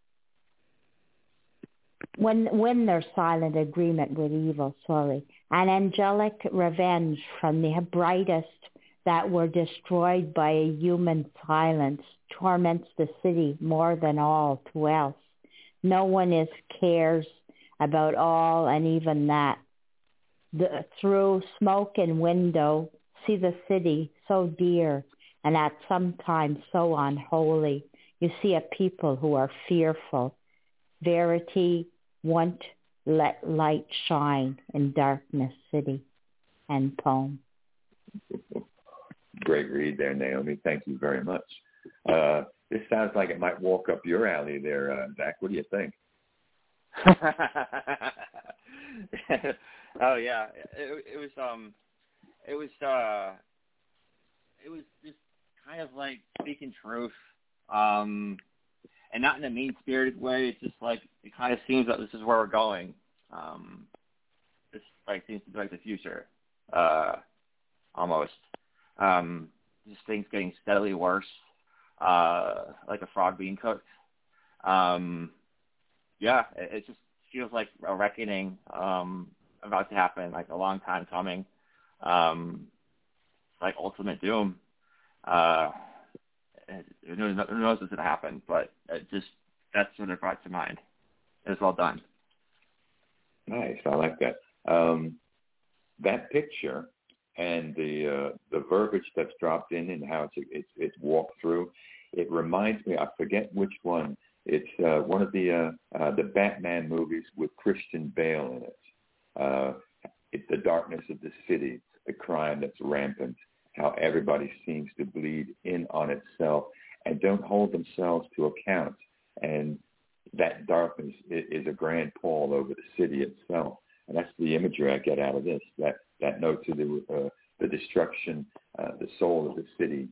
[SPEAKER 6] When when there's silent agreement with evil, sorry, an angelic revenge from the brightest that were destroyed by a human silence torments the city more than all to else. No one is cares about all and even that. The, through smoke and window, see the city so dear and at some times so unholy. You see a people who are fearful. Verity won't let light shine in darkness city. End poem.
[SPEAKER 3] Great read there, Naomi. Thank you very much. Uh, this sounds like it might walk up your alley there, uh, Zach. What do you think?
[SPEAKER 5] Oh yeah, it, it was um, it was uh, it was just kind of like speaking truth, um, and not in a mean-spirited way. It's just like it kind of seems that this is where we're going. Um, this like seems to be like the future, uh, almost. Um, just things getting steadily worse, uh, like a frog being cooked. Um, yeah, it, it just feels like a reckoning um, about to happen, like a long time coming. Um, like ultimate doom. Uh, who knows, who knows what's going to happen, but it just that's what it brought to mind. It was well done.
[SPEAKER 3] Nice, I like that. Um, that picture and the uh, the verbiage that's dropped in and how it's it's, it's walked through, it reminds me. I forget which one. It's uh, one of the uh, uh, the Batman movies with Christian Bale in it. Uh, it's the darkness of the city, the crime that's rampant, how everybody seems to bleed in on itself and don't hold themselves to account. And that darkness is a grand pall over the city itself. And that's the imagery I get out of this, that, that note to the, uh, the destruction, uh, the soul of the city.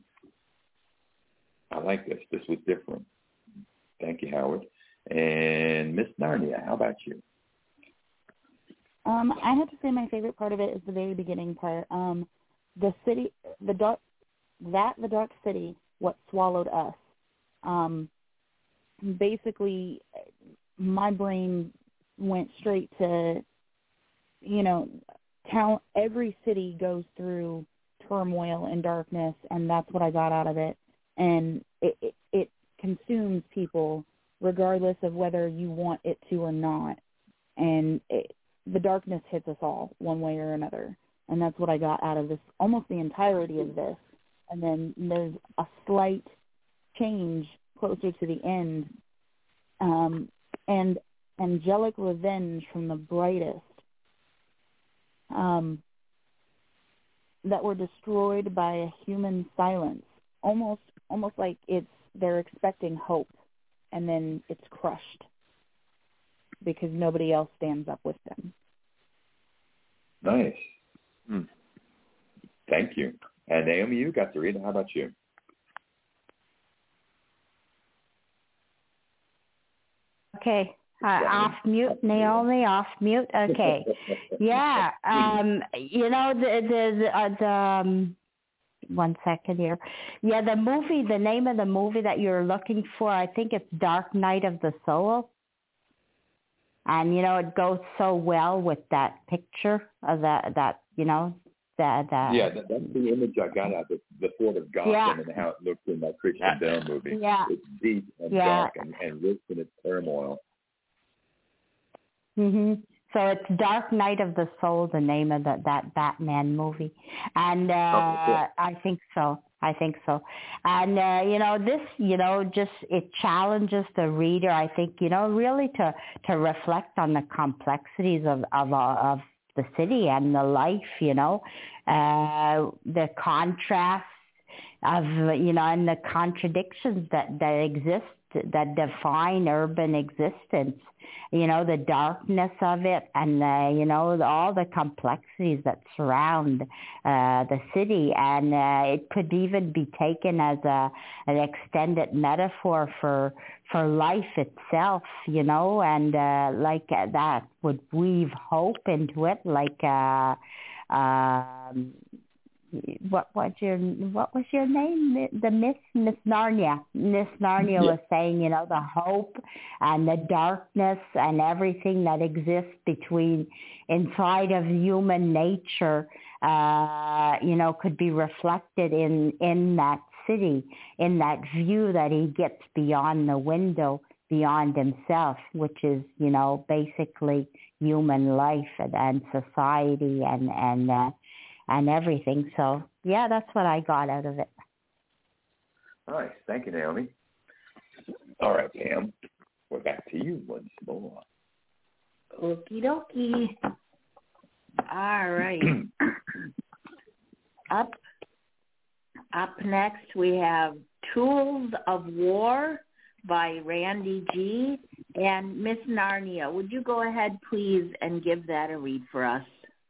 [SPEAKER 3] I like this. This was different. Thank you, Howard. And Miss Narnia, how about you?
[SPEAKER 7] Um, I have to say my favorite part of it is the very beginning part. Um, the city, the dark, that the dark city, what swallowed us. Um, basically, my brain went straight to, you know, town. Every city goes through turmoil and darkness, and that's what I got out of it. and it, it, it consumes people regardless of whether you want it to or not. And it, the darkness hits us all one way or another. And that's what I got out of this, almost the entirety of this. And then there's a slight change closer to the end. Um, and angelic revenge from the brightest um, that were destroyed by a human silence, almost almost like it's they're expecting hope, and then it's crushed because nobody else stands up with them.
[SPEAKER 3] Nice. Hmm. Thank you. And Naomi, you got to read it. How about you?
[SPEAKER 6] Okay. Uh, off mute, Naomi. Off mute. Okay. Yeah. Um. You know the the the, uh, the um, one second here. Yeah, the movie. The name of the movie that you're looking for, I think it's Dark Night of the Soul. And you know it goes so well with that picture of that that you know that that.
[SPEAKER 3] Yeah, that, that's the image I got out of the, the Fort of Gotham
[SPEAKER 6] yeah.
[SPEAKER 3] and how it looks in that Christian Bale movie.
[SPEAKER 6] Yeah.
[SPEAKER 3] It's deep and
[SPEAKER 6] yeah.
[SPEAKER 3] dark and, and rich in its turmoil.
[SPEAKER 6] Mhm. So it's Dark Night of the Soul, the name of the, that Batman movie, and uh,
[SPEAKER 3] oh, cool.
[SPEAKER 6] I think so. I think so. And uh, you know, this, you know, just it challenges the reader. I think, you know, really to to reflect on the complexities of of, of the city and the life. You know, uh, the contrasts of you know, and the contradictions that that exist that define urban existence. You know, the darkness of it and, the, you know, the, all the complexities that surround uh, the city. And uh, it could even be taken as a an extended metaphor for for life itself, you know, and uh, like uh, that would weave hope into it, like uh, um, what was your what was your name? The Miss Miss Narnia. Miss Narnia
[SPEAKER 3] yeah.
[SPEAKER 6] was saying, you know, the hope and the darkness and everything that exists between inside of human nature, uh, you know, could be reflected in in that city, in that view that he gets beyond the window, beyond himself, which is, you know, basically human life and, and society and and. Uh, and everything. So, yeah, that's what I got out of it.
[SPEAKER 3] Nice. Thank you, Naomi. All right, Pam, we're back to you once more.
[SPEAKER 4] Okie dokie. All right. up, up next, we have Tools of War by Randy G. And Miss Narnia, would you go ahead, please, and give that a read for us?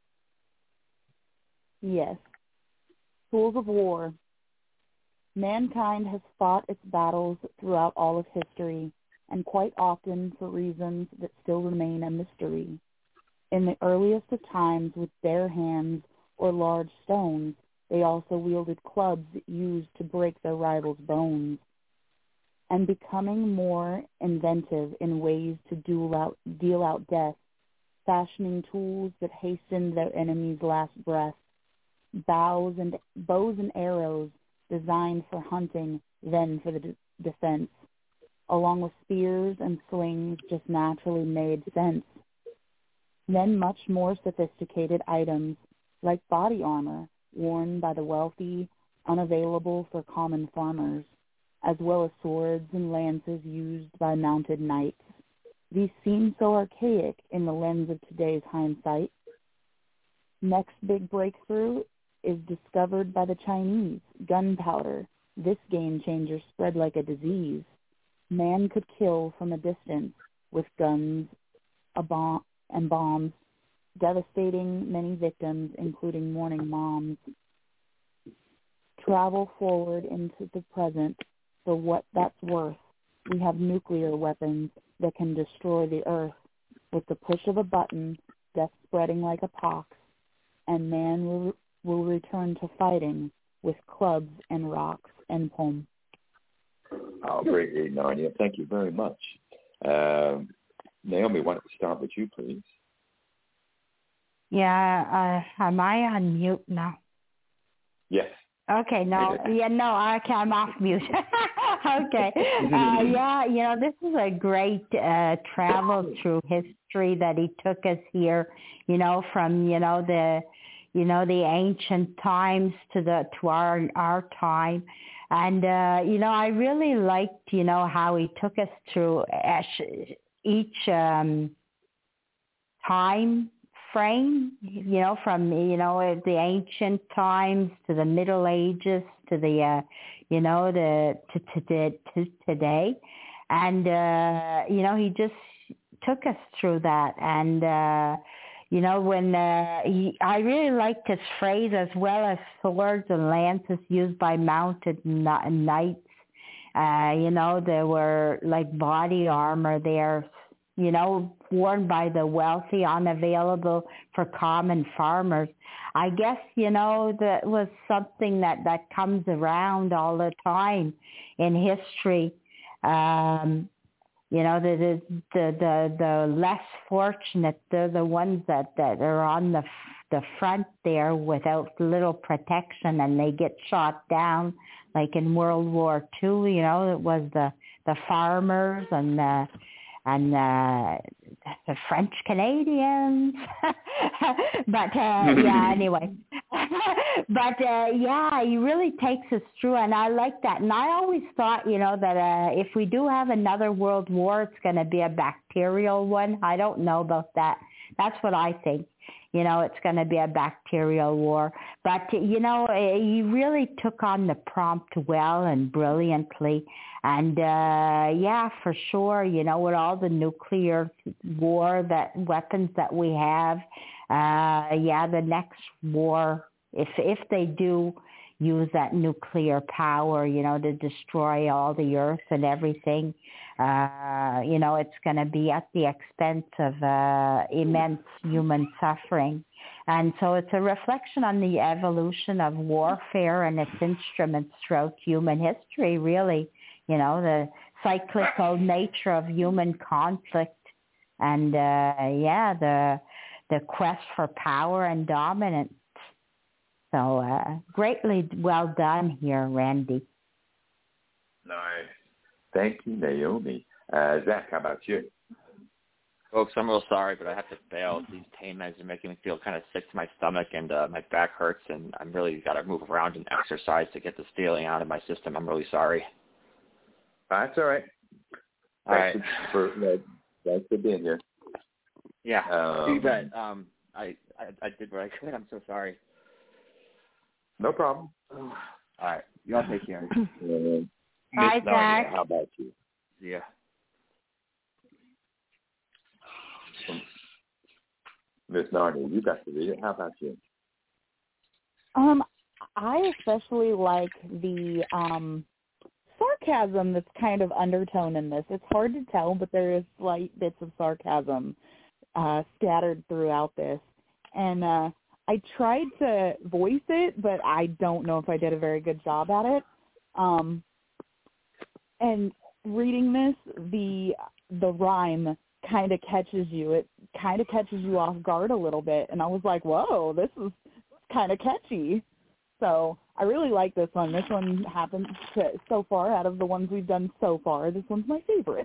[SPEAKER 7] Yes. Tools of War. Mankind has fought its battles throughout all of history, and quite often for reasons that still remain a mystery. In the earliest of times, with bare hands or large stones, they also wielded clubs used to break their rivals' bones. And becoming more inventive in ways to deal out, deal out death, fashioning tools that hastened their enemy's last breath, bows and bows and arrows designed for hunting, then for the de- defense, along with spears and slings just naturally made sense. Then much more sophisticated items like body armor worn by the wealthy, unavailable for common farmers, as well as swords and lances used by mounted knights. These seem so archaic in the lens of today's hindsight. Next big breakthrough is discovered by the Chinese, gunpowder. This game changer spread like a disease. Man could kill from a distance with guns a bomb, and bombs, devastating many victims, including mourning moms. Travel forward into the present. For what that's worth, we have nuclear weapons that can destroy the earth. With the push of a button, death spreading like a pox, and man will will return to fighting with clubs and rocks and poem.
[SPEAKER 3] Oh, great reading, Narnia. Thank you very much. Um, Naomi, why don't we start with you, please?
[SPEAKER 6] Yeah, uh, am I on mute now?
[SPEAKER 3] Yes.
[SPEAKER 6] Okay, no, yeah, no, okay, I'm off mute. Okay, uh, yeah, you know, this is a great uh, travel through history that he took us here, you know, from, you know, the, you know, the ancient times to the, to our, our time. And, uh, you know, I really liked, you know, how he took us through each um, time frame, you know, from, you know, the ancient times to the Middle Ages to the, uh, you know, the to, to, to, to today. And, uh, you know, he just took us through that. And, uh, you know, when uh, he, I really liked his phrase, as well as swords and lances used by mounted knights. Uh, you know, there were like body armor there, you know, worn by the wealthy, unavailable for common farmers. I guess, you know, that was something that, that comes around all the time in history. Um, you know, the, the, the, the less fortunate, they're the ones that, that are on the, the front there without little protection, and they get shot down, like in World War Two, you know, it was the, the farmers and the, and uh, the French Canadians. But uh, yeah, anyway. But uh, yeah, he really takes us through, and I like that. And I always thought, you know, that uh, if we do have another world war, it's going to be a bacterial one. I don't know about that. That's what I think. You know, it's going to be a bacterial war. But, you know, he really took on the prompt well and brilliantly. And, uh, yeah, for sure, you know, with all the nuclear war, that weapons that we have, uh, yeah, the next war, if if they do use that nuclear power, you know, to destroy all the earth and everything, uh, you know, it's going to be at the expense of uh, immense human suffering. And so it's a reflection on the evolution of warfare and its instruments throughout human history, really, you know, the cyclical nature of human conflict and, uh, yeah, the the quest for power and dominance. So uh, greatly well done here, Randy.
[SPEAKER 3] Nice. Thank you, Naomi. Uh, Zach, how about you?
[SPEAKER 5] Folks, I'm real sorry, but I have to bail. These pain meds are making me feel kind of sick to my stomach, and uh, my back hurts, and I'm really got to move around and exercise to get this feeling out of my system. I'm really sorry.
[SPEAKER 3] That's all right.
[SPEAKER 5] All right.
[SPEAKER 3] Thanks for, for, uh, thanks for being here.
[SPEAKER 5] Yeah,
[SPEAKER 3] um,
[SPEAKER 5] you bet. Um, I, I, I did what I could. I'm so sorry.
[SPEAKER 3] No problem.
[SPEAKER 5] All right. Y'all take care.
[SPEAKER 3] Uh,
[SPEAKER 6] Bye, Zach.
[SPEAKER 3] How about you?
[SPEAKER 5] Yeah.
[SPEAKER 3] Miss Narnia, you got to read it. How about you?
[SPEAKER 7] Um, I especially like the um, sarcasm that's kind of undertone in this. It's hard to tell, but there is slight bits of sarcasm uh, scattered throughout this. And uh, I tried to voice it, but I don't know if I did a very good job at it. Um, and reading this, the the rhyme kind of catches you. It kind of catches you off guard a little bit. And I was like, whoa, this is kind of catchy. So I really like this one. This one happens to, so far, out of the ones we've done so far, this one's my favorite.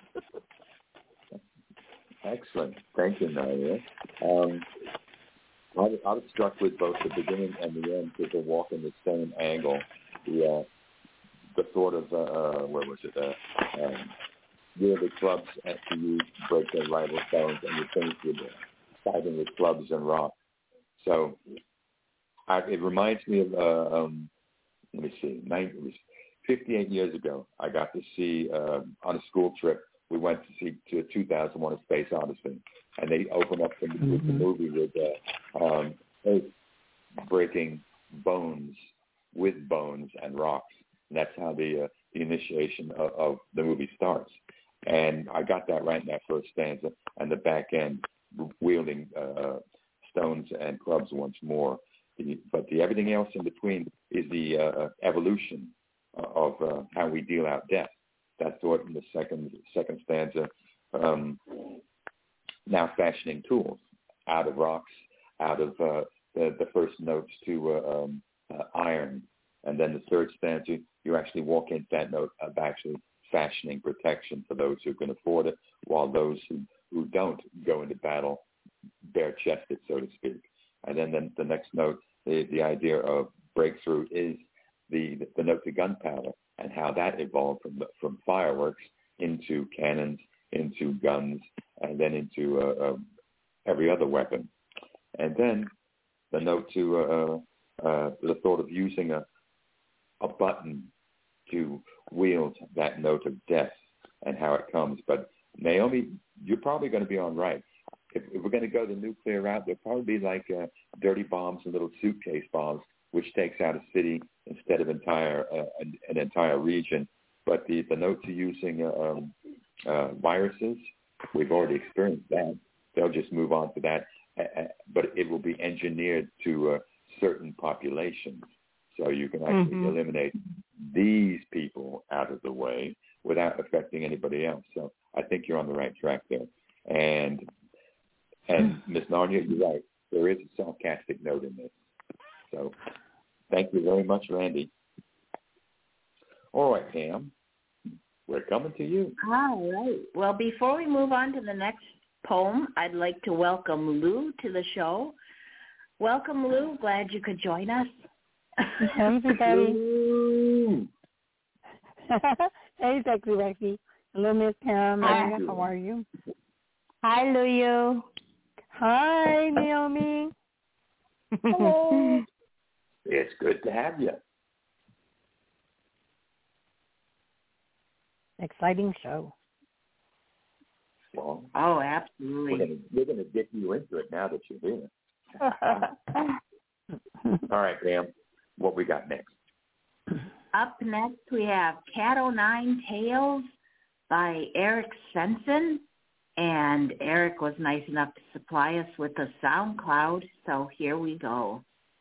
[SPEAKER 3] Excellent. Thank you, Nadia. Um, I, I was struck with both the beginning and the end because they walk in the same angle. The, uh, the thought of, uh, uh, where was it, uh, um, where the clubs have to use to break their rival stones, and you finish with uh, fighting with clubs and rocks. So I, it reminds me of, uh, um, let me see, nine, it was fifty-eight years ago, I got to see, uh, on a school trip, we went to see to two thousand one: A Space Odyssey, and they opened up the, mm-hmm. the movie with uh, um, breaking bones with bones and rocks. And that's how the, uh, the initiation of, of the movie starts. And I got that right in that first stanza, and the back end wielding uh, stones and clubs once more. The, but the everything else in between is the uh, evolution of uh, how we deal out death. That thought in the second second stanza, um, now fashioning tools out of rocks, out of uh, the, the first notes to uh, um, uh, iron, And then the third stanza, you actually walk into that note of actually fashioning protection for those who can afford it, while those who, who don't go into battle bare-chested, so to speak. And then the, the next note, the, the idea of breakthrough is the, the note to gunpowder and how that evolved from from fireworks into cannons, into guns, and then into uh, uh, every other weapon. And then the note to uh, uh, the thought of using a a button to wield that note of death and how it comes. But Naomi, you're probably going to be on right. If, if we're going to go the nuclear route, there'll probably be like uh, dirty bombs and little suitcase bombs, which takes out a city instead of entire uh, an, an entire region. But the, the note to using uh, um, uh, viruses, we've already experienced that. They'll just move on to that. Uh, but it will be engineered to uh, certain populations. So you can actually mm-hmm. eliminate these people out of the way without affecting anybody else. So I think you're on the right track there. And and Miss Narnia, you're right. There is a sarcastic note in this. So thank you very much, Randy. All right, Pam, we're coming to you.
[SPEAKER 4] All right. Well, before we move on to the next poem, I'd like to welcome Lou to the show. Welcome, Lou. Glad you could join us.
[SPEAKER 8] Hey, everybody. Hey, Sexy Becky. Hello, Miss Pam.
[SPEAKER 6] Hi.
[SPEAKER 8] How are you?
[SPEAKER 6] Hi, Luyu.
[SPEAKER 8] Hi, Naomi. Hello.
[SPEAKER 3] It's good to have you.
[SPEAKER 8] Exciting show.
[SPEAKER 3] Well,
[SPEAKER 4] oh, absolutely.
[SPEAKER 3] We're going to get you into it now that you're here. All right, Pam. What we got next?
[SPEAKER 4] Up next, we have Cat O' Nine Tails by Eric Svensson. And Eric was nice enough to supply us with a SoundCloud, so here we go.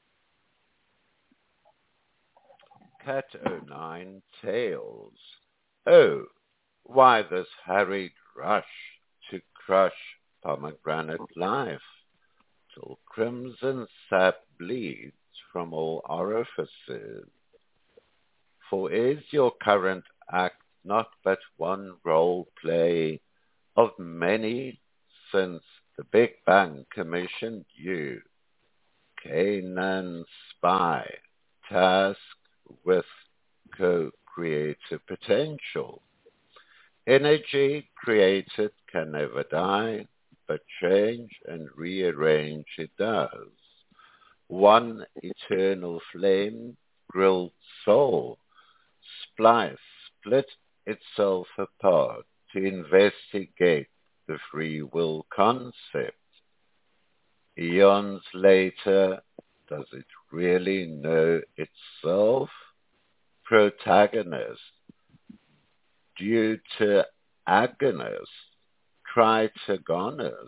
[SPEAKER 9] Cat O' Nine Tails. Oh, why this hurried rush to crush pomegranate life, till crimson sap bleeds from all orifices? For is your current act not but one role play of many since the Big Bang commissioned you, Canaan spy, tasked with co-creative potential? Energy created can never die, but change and rearrange it does. One eternal flame, grilled soul, splice, split itself apart to investigate the free will concept. Eons later, does it really know itself? Protagonist, due to agonist, tritagonist,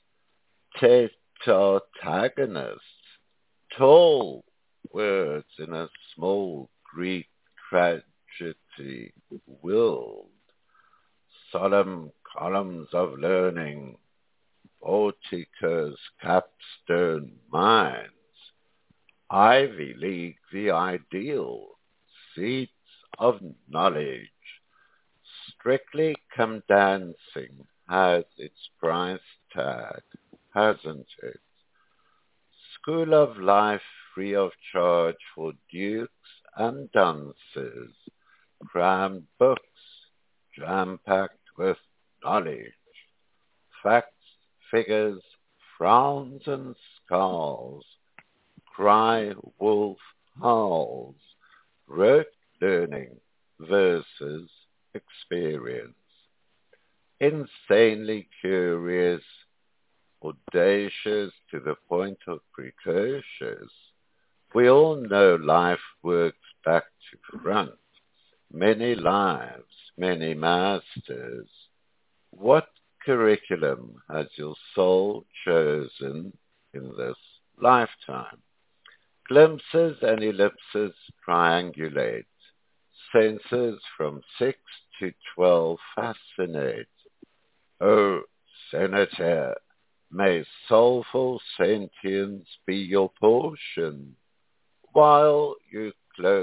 [SPEAKER 9] tetagonist, tall words in a small Greek tragedy willed, solemn columns of learning, Portico's capstone minds, Ivy League the ideal, seats of knowledge, Strictly Come Dancing has its price tag, hasn't it? School of Life free of charge for dukes and dunces, crammed books, jam-packed with knowledge, facts, figures, frowns and scowls, cry wolf howls, rote learning versus experience. Insanely curious, audacious to the point of precocious, we all know life works back to front. Many lives, many masters. What curriculum has your soul chosen in this lifetime? Glimpses and ellipses triangulate. Senses from six to twelve fascinate. Oh, Senator, may soulful sentience be your portion, while you cloak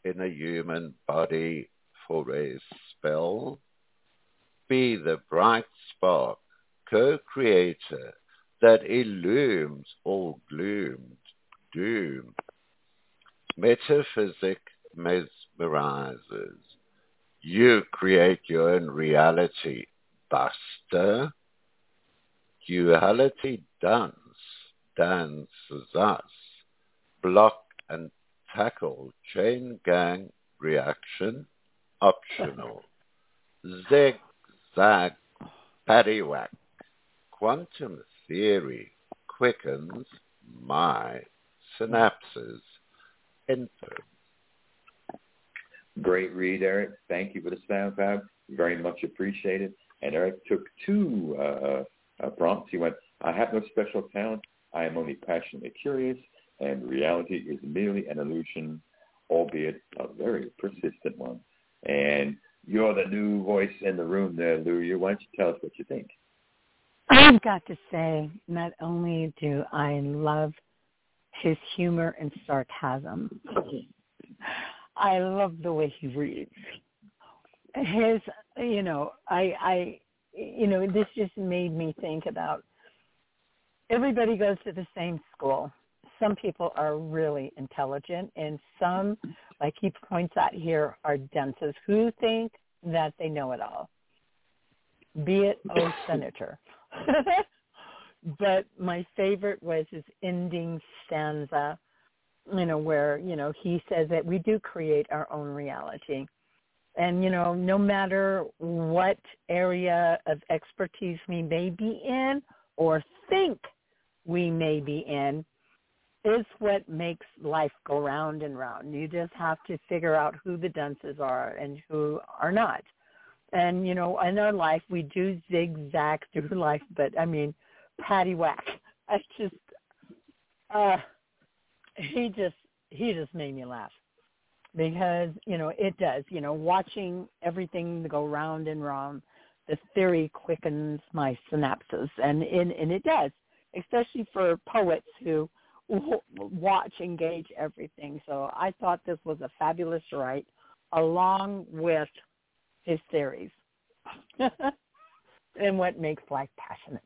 [SPEAKER 9] in a human body for a spell. Be the bright spark, co-creator, that illumes all gloomed doom. Metaphysic mesmerizes. You create your own reality, Buster. Duality dance, dances us. Block and tackle, chain gang reaction, optional. Zig-zag, paddywhack. Quantum theory quickens my synapses. Info.
[SPEAKER 3] Great read, Eric. Thank you for the sound fab. Very much appreciated. And Eric took two uh, uh, prompts. He went, I have no special talent. I am only passionately curious, and reality is merely an illusion, albeit a very persistent one. And you're the new voice in the room there, Lou. Why don't you tell us what you think?
[SPEAKER 8] I've got to say, not only do I love his humor and sarcasm, I love the way he reads. His, you know, I, I, you know, this just made me think about everybody goes to the same school. Some people are really intelligent, and some, like he points out here, are dunces who think that they know it all. Be it, oh, Senator. But my favorite was his ending stanza, you know, where, you know, he says that we do create our own reality. And, you know, no matter what area of expertise we may be in or think we may be in, is what makes life go round and round. You just have to figure out who the dunces are and who are not. And, you know, in our life, we do zigzag through life, but, I mean, paddywhack. I just, uh, he just, he just made me laugh. Because, you know, it does, you know, watching everything go round and round, the theory quickens my synapses. And, and, and it does, especially for poets who watch, engage everything. So I thought this was a fabulous write, along with his theories and what makes life passionate.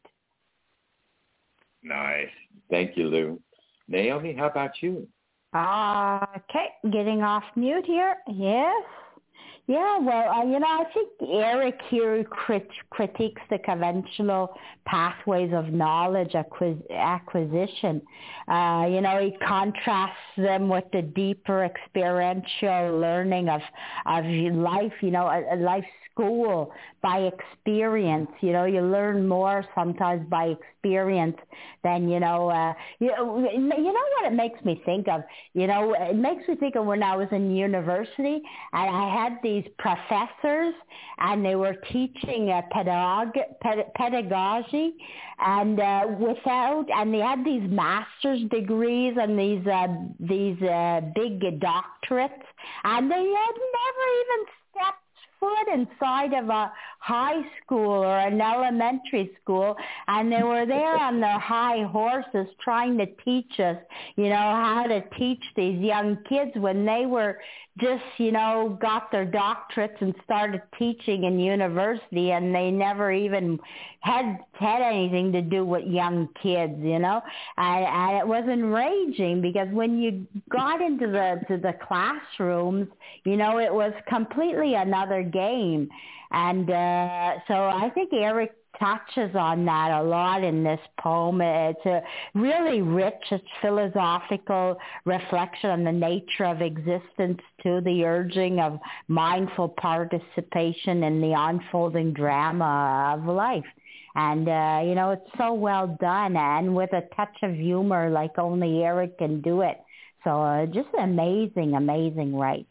[SPEAKER 3] Nice. Thank you, Lou. Naomi, how about you?
[SPEAKER 6] Uh, okay, getting off mute here. Yes. Yeah, well, uh, you know, I think Eric here crit- critiques the conventional pathways of knowledge acquis- acquisition. Uh, you know, he contrasts them with the deeper experiential learning of, of life, you know, a, a life school by experience. You know, you learn more sometimes by experience than, you know, uh, you, you know what it makes me think of? You know, it makes me think of when I was in university and I had these professors and they were teaching uh, pedagog- ped- pedagogy and uh, without, and they had these master's degrees and these, uh, these uh, big doctorates, and they had never even stepped foot inside of a high school or an elementary school, and they were there on their high horses trying to teach us, you know, how to teach these young kids when they were just, you know, got their doctorates and started teaching in university, and they never even had had anything to do with young kids, you know. And, and it was enraging because when you got into the to the classrooms, you know, it was completely another game. And uh, so I think Eric touches on that a lot in this poem. It's a really rich, it's philosophical reflection on the nature of existence, to the urging of mindful participation in the unfolding drama of life. And, uh, you know, it's so well done and with a touch of humor like only Eric can do it. So uh, just an amazing, amazing write.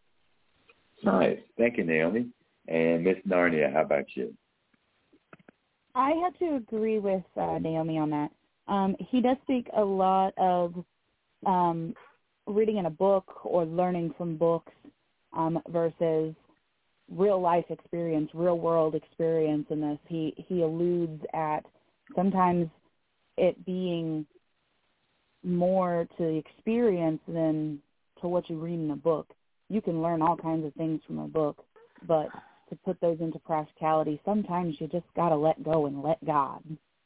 [SPEAKER 3] Nice. Thank you, Naomi. And Miss Narnia, how about you?
[SPEAKER 7] I had to agree with uh, Naomi on that. Um, he does speak a lot of um, reading in a book or learning from books um, versus real life experience, real world experience in this. He, he alludes at sometimes it being more to the experience than to what you read in a book. you can learn all kinds of things from a book, but to put those into practicality, sometimes you just got to let go and let God.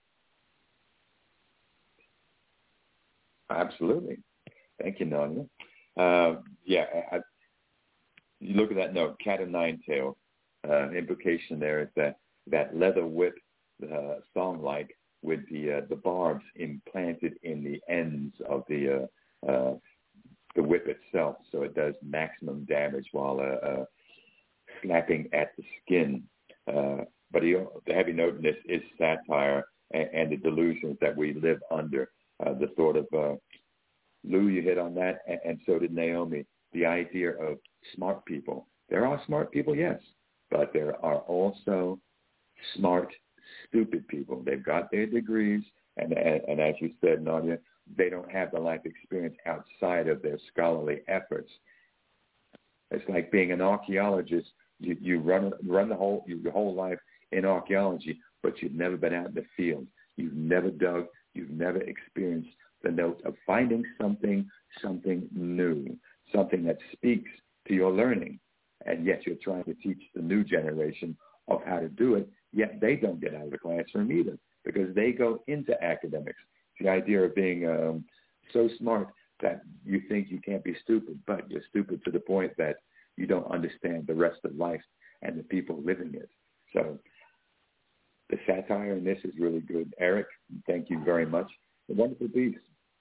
[SPEAKER 3] Absolutely. Thank you, Nadia. Uh, yeah, I, I, you look at that note, cat o' nine tails. Uh, implication there is that that leather whip uh, song-like with the uh, the barbs implanted in the ends of the uh, uh, the whip itself, so it does maximum damage while uh, uh, slapping at the skin. Uh, but he, the heavy note in this is satire and, and the delusions that we live under. Uh, the sort of uh, Lou, you hit on that, and, and so did Naomi. The idea of smart people. There are smart people, yes, but there are also smart, stupid people. They've got their degrees, and, and, and as you said, Nadia, they don't have the life experience outside of their scholarly efforts. It's like being an archaeologist. You, you run run the whole your whole life in archaeology, but you've never been out in the field. You've never dug. You've never experienced the note of finding something, something new, something that speaks to your learning, and yet you're trying to teach the new generation of how to do it, yet they don't get out of the classroom either because they go into academics. The idea of being um, so smart that you think you can't be stupid, but you're stupid to the point that you don't understand the rest of life and the people living it. So the satire in this is really good. Eric, thank you very much. A wonderful piece.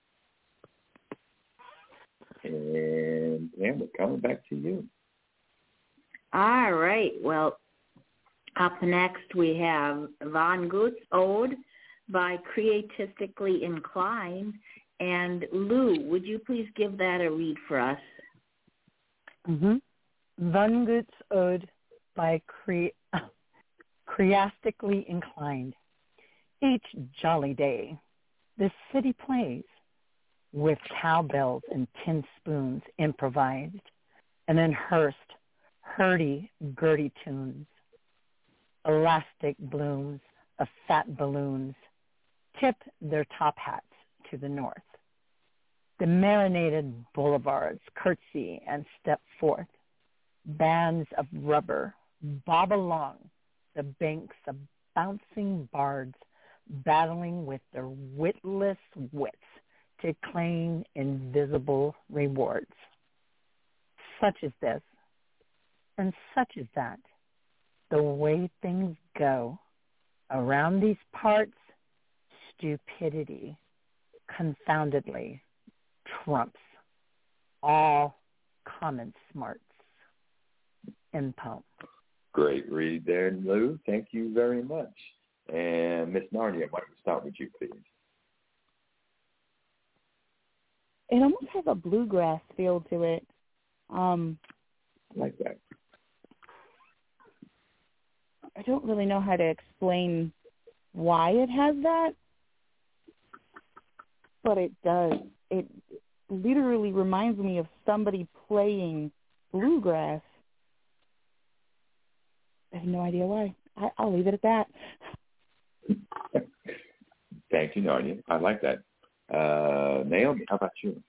[SPEAKER 3] And Pam, we're coming back to you.
[SPEAKER 4] All right. Well, up next we have Vonnegut Ode by Creatistically Inclined. And Lou, would you please give that a read for us?
[SPEAKER 8] Mm-hmm. Vonnegut's Ode by Cre- Creatistically Inclined. Each jolly day, the city plays with cowbells and tin spoons improvised, and then Hearst, hurdy-gurdy tunes, elastic blooms of fat balloons tip their top hats to the north. The marinated boulevards curtsy and step forth. Bands of rubber bob along the banks of bouncing bards, battling with their witless wits to claim invisible rewards. Such is this, and such is that, the way things go. Around these parts, stupidity confoundedly trumps all common smarts. In poem.
[SPEAKER 3] Great read there, Lou. Thank you very much. And Miss Narnia, why don't we start with you, please?
[SPEAKER 7] It almost has a bluegrass feel to it. Um,
[SPEAKER 3] I like that.
[SPEAKER 7] I don't really know how to explain why it has that, but it does. It literally reminds me of somebody playing bluegrass. I have no idea why. I, I'll leave it at that.
[SPEAKER 3] Thank you, Narnia. I like that. Uh, Naomi, how about you?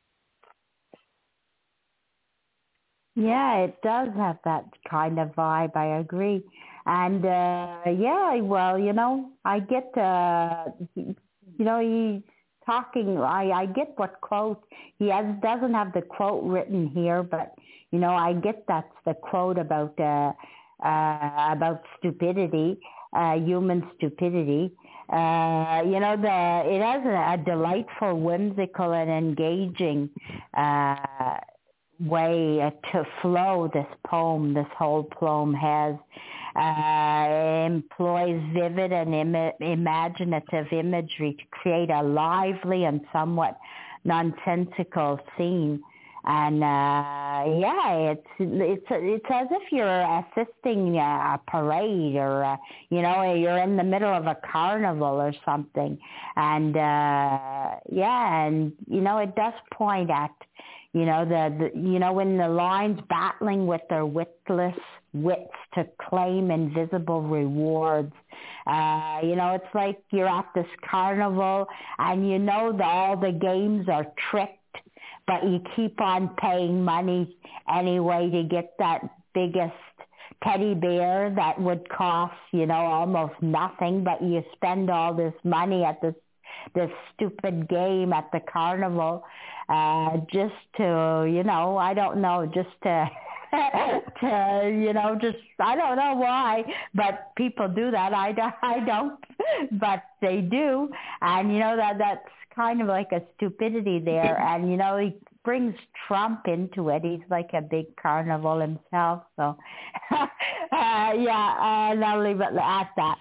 [SPEAKER 6] Yeah, it does have that kind of vibe. I agree. And, uh, yeah, well, you know, I get, uh, you know, he talking, I, I get what quote, he has, doesn't have the quote written here, but, you know, I get that's the quote about, uh, uh, about stupidity, uh, human stupidity. Uh, you know, the it has a, a delightful, whimsical, and engaging uh, way uh, to flow. This poem, this whole poem has uh, employs vivid and Im- imaginative imagery to create a lively and somewhat nonsensical scene. And uh, yeah, it's it's it's as if you're assisting a parade, or uh, you know, you're in the middle of a carnival or something. And uh, yeah, and you know, it does point at, you know, the, the you know, when the lions battling with their witless wits to claim invisible rewards. Uh, you know, it's like you're at this carnival, and you know that all the games are tricked, but you keep on paying money anyway to get that biggest teddy bear that would cost, you know, almost nothing, but you spend all this money at this this stupid game at the carnival uh, just to, you know, I don't know, just to, to, you know, just, I don't know why, but people do that. I don't, I don't, but they do. And, you know, that that's kind of like a stupidity there. And, you know, he brings Trump into it. He's like a big carnival himself. So, uh, yeah, and I'll leave it at that.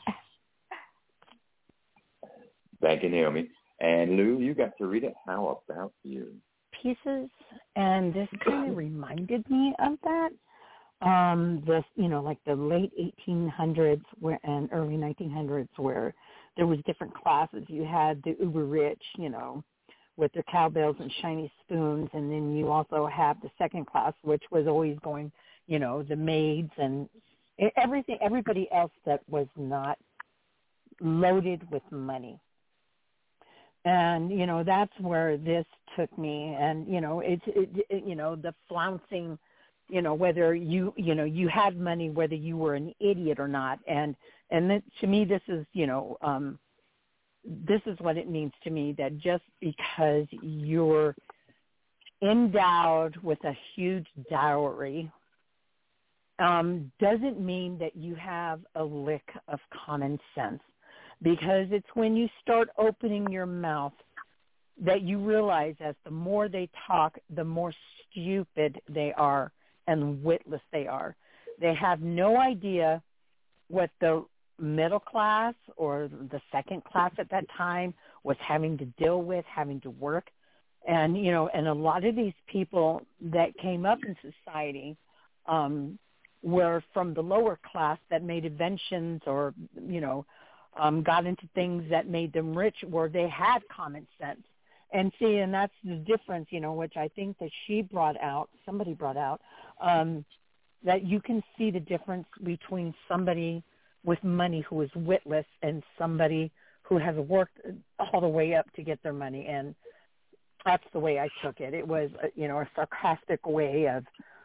[SPEAKER 3] Thank you, Naomi. And Lou, you got to read it. How about you?
[SPEAKER 8] Pieces, and this kind of reminded me of that. Um, this, you know, like the late eighteen hundreds where, and early nineteen hundreds, where there was different classes. You had the uber rich, you know, with their cowbells and shiny spoons, and then you also have the second class, which was always going, you know, the maids and everything, everybody else that was not loaded with money. And, you know, that's where this took me. And, you know, it's, it, it, you know, the flouncing, you know, whether you, you know, you had money, whether you were an idiot or not. And, and that, to me, this is, you know, um, this is what it means to me, that just because you're endowed with a huge dowry um, doesn't mean that you have a lick of common sense. Because it's when you start opening your mouth that you realize as the more they talk, the more stupid they are and witless they are. They have no idea what the middle class or the second class at that time was having to deal with, having to work. And, you know, and a lot of these people that came up in society um, were from the lower class that made inventions or, you know, Um, got into things that made them rich where they had common sense. And see, and that's the difference, you know, which I think that she brought out, somebody brought out, um, that you can see the difference between somebody with money who is witless and somebody who has worked all the way up to get their money. And that's the way I took it. It was, you know, a sarcastic way of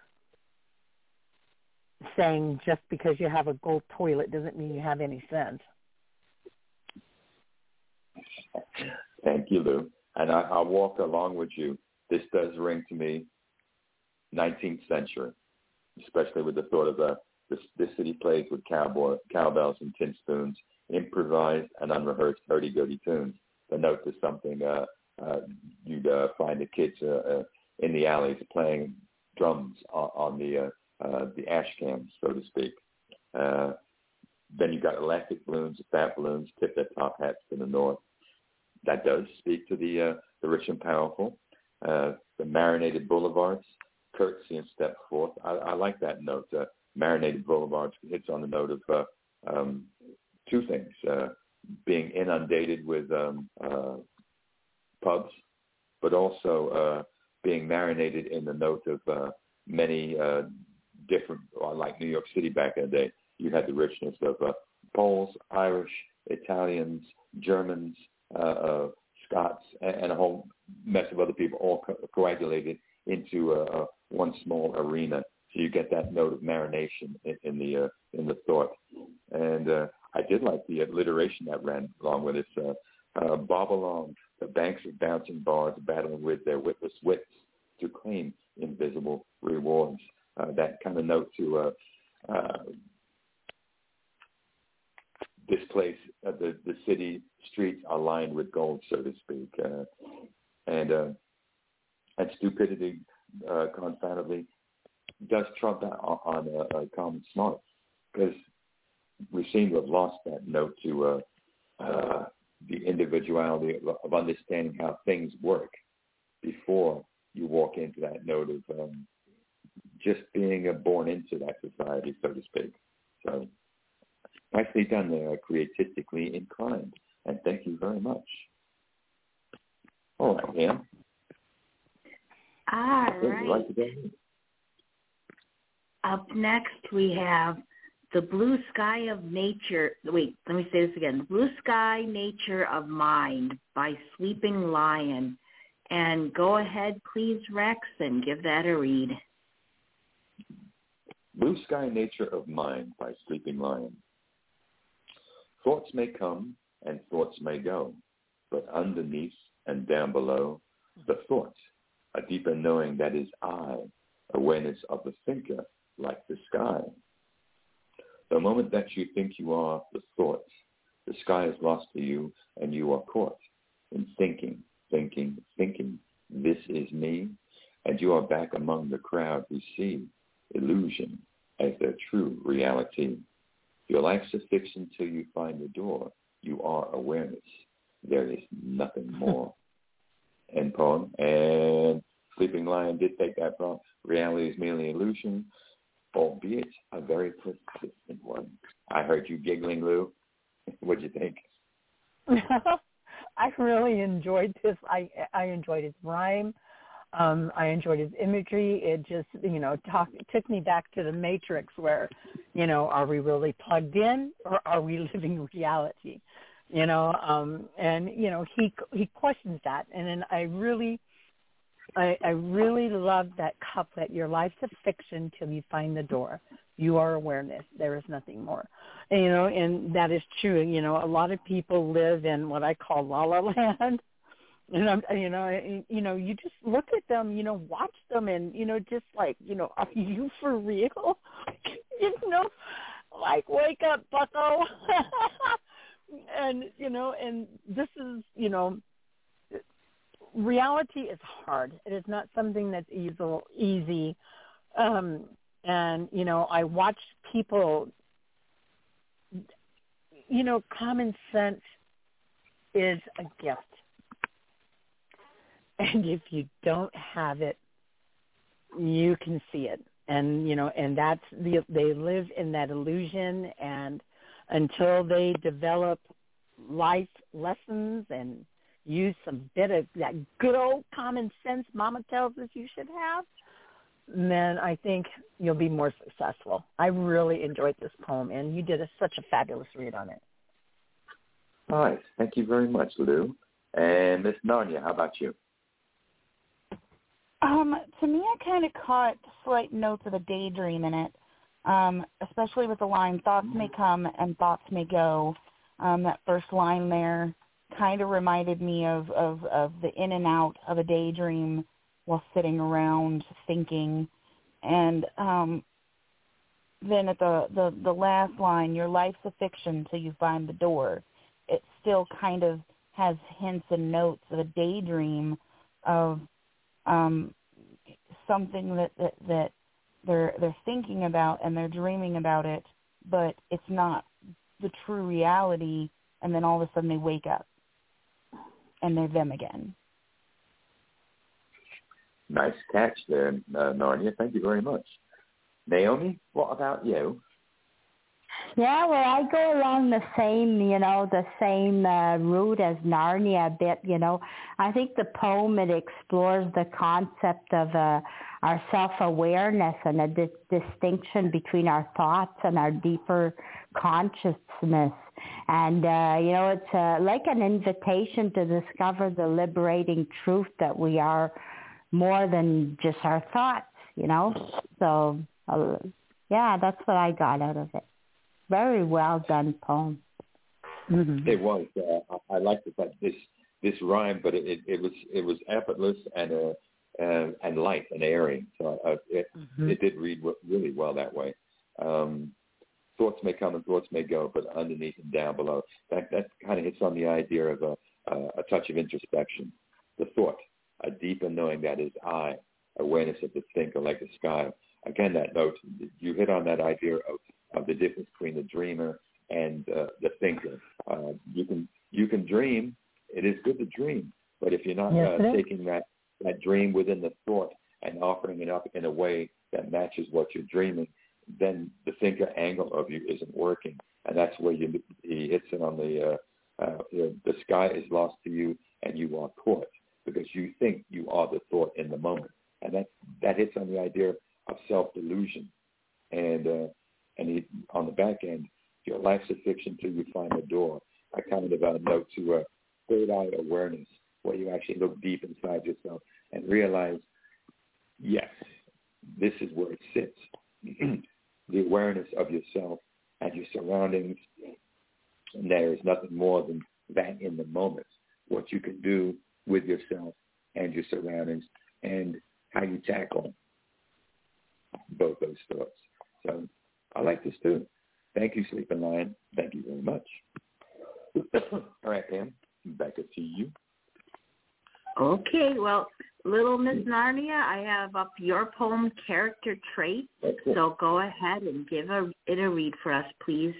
[SPEAKER 8] saying just because you have a gold toilet doesn't mean you have any sense.
[SPEAKER 3] Thank you, Lou. And I, I'll walk along with you. This does ring to me nineteenth century, especially with the thought of uh, this, this city plays with cowboy, cowbells and tin spoons, improvised and unrehearsed hurdy-gurdy tunes. The note is something uh, uh, you'd uh, find the kids uh, uh, in the alleys playing drums on, on the uh, uh, the ash cans, so to speak. Uh, then you've got elastic balloons, fat balloons, tip their top hats to the north. That does speak to the uh, the rich and powerful. Uh, the marinated boulevards, courtesy and step forth. I, I like that note. Uh, marinated boulevards hits on the note of uh, um, two things: uh, being inundated with um, uh, pubs, but also uh, being marinated in the note of uh, many uh, different, like New York City back in the day. You had the richness of uh, Poles, Irish, Italians, Germans, uh, uh, Scots, and, and a whole mess of other people all co- coagulated into uh, uh, one small arena. So you get that note of marination in, in the uh, in the thought. And uh, I did like the alliteration that ran along with it. Uh, uh, bob along, the banks of bouncing bars battling with their witless wits to claim invisible rewards. Uh, that kind of note to uh, uh, this place, uh, the, the city streets are lined with gold, so to speak. Uh, and uh, and stupidity, uh, confoundedly, does trump on, on uh, uh, common smart, because we seem to have lost that note to uh, uh, the individuality of, of understanding how things work before you walk into that note of um, just being uh, born into that society, so to speak. So nicely done there, creatistically inclined, and thank you very much. All right, Ann.
[SPEAKER 4] All
[SPEAKER 3] Would you
[SPEAKER 4] right.
[SPEAKER 3] like to go?
[SPEAKER 4] Up next, we have The Blue Sky of Nature. Wait, let me say this again. The Blue Sky Nature of Mind by Sleeping Lion. And go ahead, please, Rex, and give that a read.
[SPEAKER 3] Blue Sky Nature of Mind by Sleeping Lion. Thoughts may come and thoughts may go, but underneath and down below the thought, a deeper knowing that is I, awareness of the thinker like the sky. The moment that you think you are the thought, the sky is lost to you and you are caught in thinking, thinking, thinking, this is me, and you are back among the crowd who see illusion as their true reality. Your life's a fiction till you find the door. You are awareness. There is nothing more. End poem. And Sleeping Lion did take that poem. Reality is merely illusion, albeit a very persistent one. I heard you giggling, Lou. What'd you think?
[SPEAKER 8] I really enjoyed this. I I enjoyed his rhyme. Um, I enjoyed his imagery. It just, you know, talk, it took me back to the Matrix where, you know, are we really plugged in or are we living reality? You know, um, and, you know, he he questions that. And then I really, I, I really love that couplet, your life's a fiction till you find the door. You are awareness. There is nothing more. And, you know, and that is true. You know, a lot of people live in what I call La La Land. And I'm, you know, you know, you just look at them, you know, watch them, and you know, just like, you know, are you for real? You know, like wake up, Bucko. And you know, and this is, you know, reality is hard. It is not something that's easy. Easy, um, and you know, I watch people. You know, common sense is a gift. And if you don't have it, you can see it. And, you know, and that's the, they live in that illusion, and until they develop life lessons and use some bit of that good old common sense Mama tells us you should have, then I think you'll be more successful. I really enjoyed this poem, and you did a, such a fabulous read on it.
[SPEAKER 3] All right. Thank you very much, Lou. And Miss Narnia, how about you?
[SPEAKER 7] Um, to me, I kind of caught slight notes of a daydream in it, um, especially with the line, thoughts may come and thoughts may go. Um, that first line there kind of reminded me of, of, of the in and out of a daydream while sitting around thinking. And um, then at the, the, the last line, your life's a fiction till you find the door. It still kind of has hints and notes of a daydream of Um, something that, that that they're they're thinking about and they're dreaming about it, but it's not the true reality. And then all of a sudden they wake up and they're them again.
[SPEAKER 3] Nice catch there, uh, Narnia. Thank you very much. Naomi, what about you?
[SPEAKER 6] Yeah, well, I go along the same, you know, the same uh, route as Narnia a bit, you know. I think the poem, it explores the concept of uh, our self-awareness and a di- distinction between our thoughts and our deeper consciousness. And, uh, you know, it's uh, like an invitation to discover the liberating truth that we are more than just our thoughts, you know. So, uh, yeah, that's what I got out of it. Very well done poem.
[SPEAKER 3] Mm-hmm. It was. Uh, I, I liked it, that this this rhyme, but it, it, it was it was effortless and uh, uh, and light and airy. So uh, it mm-hmm. it did read really well that way. Um, thoughts may come and thoughts may go, but underneath and down below. That that kind of hits on the idea of a uh, a touch of introspection. The thought, a deeper knowing that is I, awareness of the thinker like the sky. Again, that note, you hit on that idea of of the difference between the dreamer and uh, the thinker. Uh, you can you can dream. It is good to dream, but if you're not
[SPEAKER 8] yes,
[SPEAKER 3] uh, taking that, that dream within the thought and offering it up in a way that matches what you're dreaming, then the thinker angle of you isn't working, and that's where you he hits it on the uh, uh, the, the sky is lost to you and you are caught because you think you are the thought in the moment, and that that hits on the idea of self-delusion, and uh, and he, on the back end, your life's a fiction till you find the door. I kind of uh, note to a uh, third eye awareness where you actually look deep inside yourself and realize, yes, this is where it sits. The awareness of yourself and your surroundings. And there is nothing more than that in the moment. What you can do with yourself and your surroundings and how you tackle both those thoughts. So I like this too. Thank you, Sleeping Lion. Thank you very much. All right, Pam, back up to you.
[SPEAKER 4] Okay, well, Little Miss Narnia, I have up your poem, Character Traits. So go ahead and give a, it a read for us, please.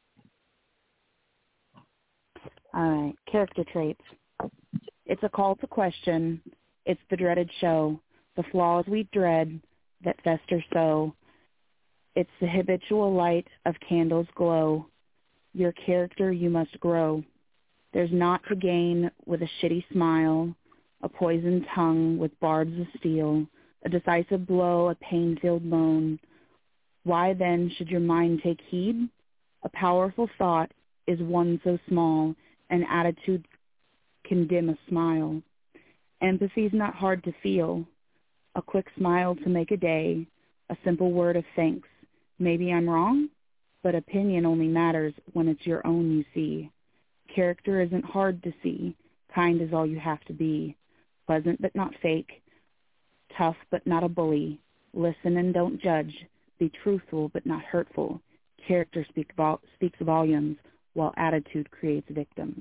[SPEAKER 7] All right, character traits. It's a call to question. It's the dreaded show. The flaws we dread that fester so. It's the habitual light of candles glow. Your character you must grow. There's naught to gain with a shitty smile, a poisoned tongue with barbs of steel, a decisive blow, a pain-filled moan. Why then should your mind take heed? A powerful thought is one so small, an attitude can dim a smile. Empathy's not hard to feel, a quick smile to make a day, a simple word of thanks. Maybe I'm wrong, but opinion only matters when it's your own you see. Character isn't hard to see, kind is all you have to be. Pleasant but not fake, tough but not a bully. Listen and don't judge, be truthful but not hurtful. Character speak vol- speaks volumes, while attitude creates victims.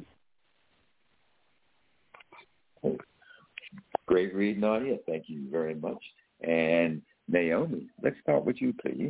[SPEAKER 3] Great read, Nadia. Thank you very much. And Naomi, let's start with you, please.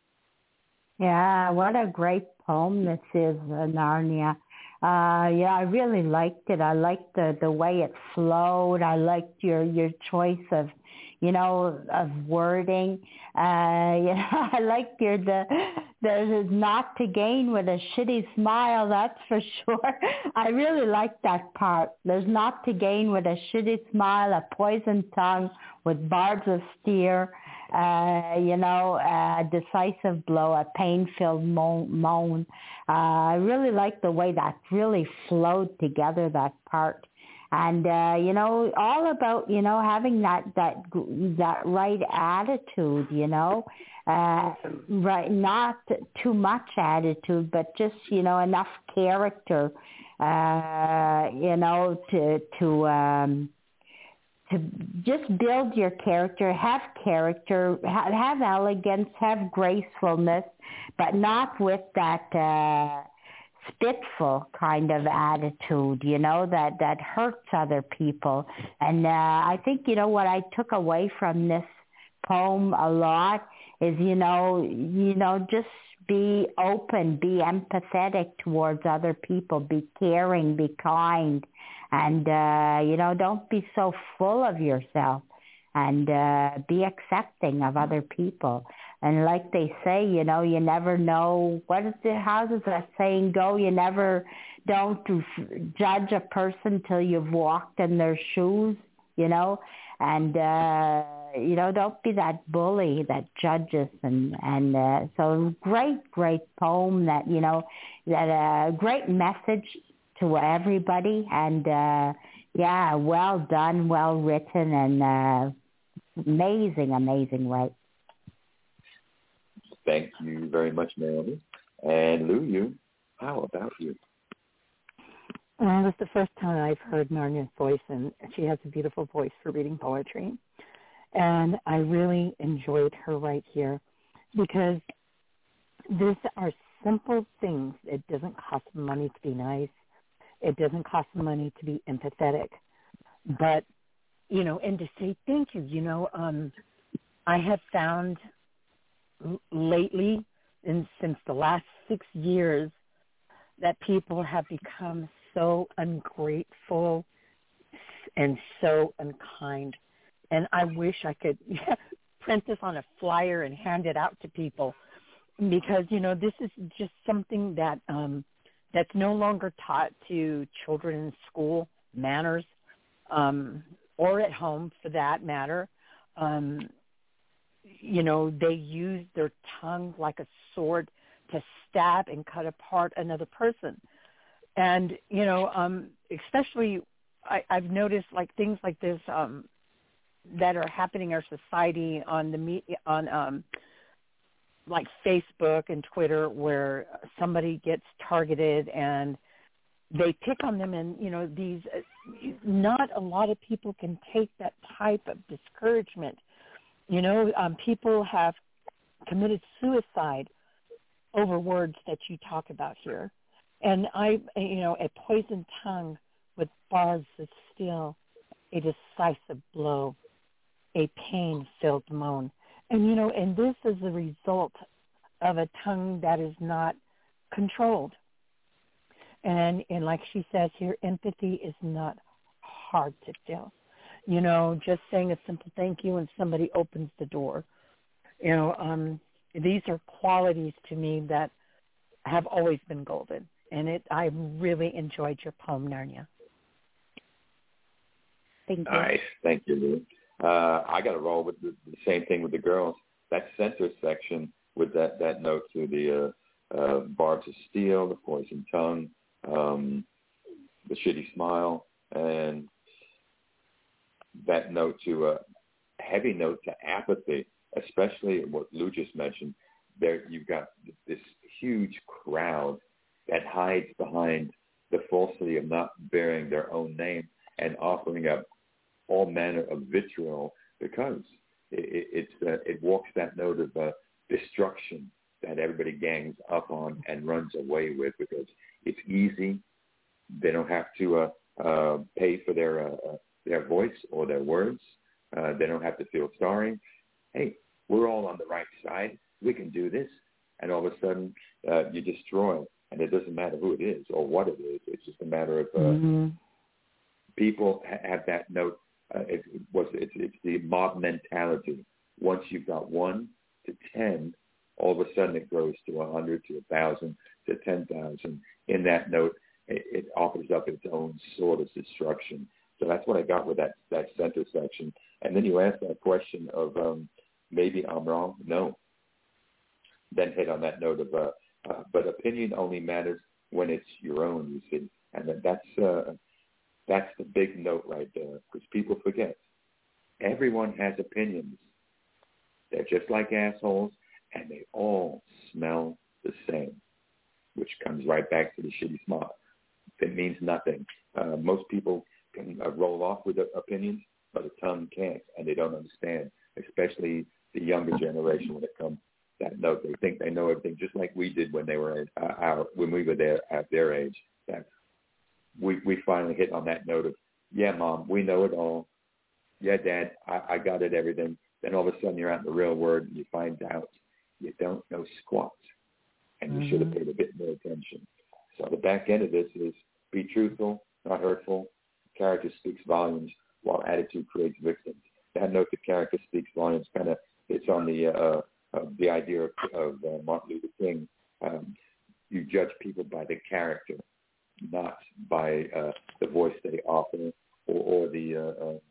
[SPEAKER 6] Yeah, what a great poem this is, uh, Narnia. Uh, yeah, I really liked it. I liked the, the way it flowed. I liked your, your choice of, you know, of wording. Uh, yeah, I liked your, the, the not to gain with a shitty smile, that's for sure. I really liked that part. There's not to gain with a shitty smile, a poisoned tongue with barbs of steel. Uh, you know, a decisive blow, a pain-filled moan. moan. Uh, I really like the way that really flowed together, that part. And, uh, you know, all about, you know, having that, that, that right attitude, you know, uh, right, not too much attitude, but just, you know, enough character, uh, you know, to, to, um, to just build your character, have character, have, have elegance, have gracefulness, but not with that uh, spiteful kind of attitude, you know, that, that hurts other people. And uh, I think, you know, what I took away from this poem a lot is, you know, you know, just be open, be empathetic towards other people, be caring, be kind. And, uh, you know, don't be so full of yourself, and uh, be accepting of other people. And like they say, you know, you never know, what is it, how does that saying go? You never, don't judge a person till you've walked in their shoes, you know. And, uh, you know, don't be that bully that judges. And, and uh, so great, great poem that, you know, that a uh, great message to everybody, and uh, yeah, well done, well written, and uh, amazing, amazing right.
[SPEAKER 3] Thank you very much, Naomi. And Lou, you, how about you?
[SPEAKER 8] Well, it's the first time I've heard Narnia's voice, and she has a beautiful voice for reading poetry. And I really enjoyed her right here, because these are simple things. It doesn't cost money to be nice. It doesn't cost money to be empathetic. But, you know, and to say thank you, you know, um, I have found l- lately, and since the last six years, that people have become so ungrateful and so unkind. And I wish I could print this on a flyer and hand it out to people, because, you know, this is just something that um, that's no longer taught to children in school, manners, um, or at home for that matter. Um, you know, they use their tongue like a sword to stab and cut apart another person. And, you know, um, especially I, I've noticed like things like this um, that are happening in our society on the media, on um, like Facebook and Twitter, where somebody gets targeted and they pick on them, and you know these. Uh, not a lot of people can take that type of discouragement. You know, um, people have committed suicide over words that you talk about here, and I, you know, a poisoned tongue with barbs of steel, a decisive blow, a pain-filled moan. And, you know, and this is the result of a tongue that is not controlled. And, and like she says here, empathy is not hard to feel. You know, just saying a simple thank you and somebody opens the door. You know, um, these are qualities to me that have always been golden. And it, I really enjoyed your poem, Narnia.
[SPEAKER 7] Thank you.
[SPEAKER 3] Nice. Thank you, Lou. Uh, I got to roll with the, the same thing with the girls. That center section with that, that note to the uh, uh, barbs of steel, the poisoned tongue, um, the shitty smile, and that note to a heavy note to apathy, especially what Lou just mentioned. There, you've got this huge crowd that hides behind the falsity of not bearing their own name and offering up all manner of vitriol because it, it, it's, uh, it walks that note of uh, destruction that everybody gangs up on and runs away with because it's easy. They don't have to uh, uh, pay for their uh, their voice or their words. Uh, they don't have to feel sorry. Hey, we're all on the right side. We can do this. And all of a sudden, uh, you destroy. And it doesn't matter who it is or what it is. It's just a matter of uh, mm-hmm. people ha- have that note. Uh, it, it was, it's, it's the mob mentality. Once you've got one to ten, all of a sudden it grows to a hundred, to a thousand, to ten thousand. In that note, it, it offers up its own sort of destruction. So that's what I got with that, that center section. And then you ask that question of um, maybe I'm wrong. No. Then hit on that note of, uh, uh, but opinion only matters when it's your own, you see. And that's, uh, that's the big note right there because people forget. Everyone has opinions. They're just like assholes, and they all smell the same, which comes right back to the shitty smile. It means nothing. Uh, most people can uh, roll off with opinions, but a tongue can't, and they don't understand, especially the younger generation when it comes to that note. They think they know everything, just like we did when they were uh, our, when we were there at their age. That we we finally hit on that note of, yeah, Mom, we know it all. Yeah, Dad, I, I got it, everything. Then all of a sudden you're out in the real world and you find out you don't know squat, and you mm-hmm. should have paid a bit more attention. So the back end of this is be truthful, not hurtful. Character speaks volumes, while attitude creates victims. That note, the character speaks volumes, kind of hits on the uh, uh, the idea of, of uh, Martin Luther King. Um, you judge people by the character, not by uh, the voice they offer or, or the uh, uh,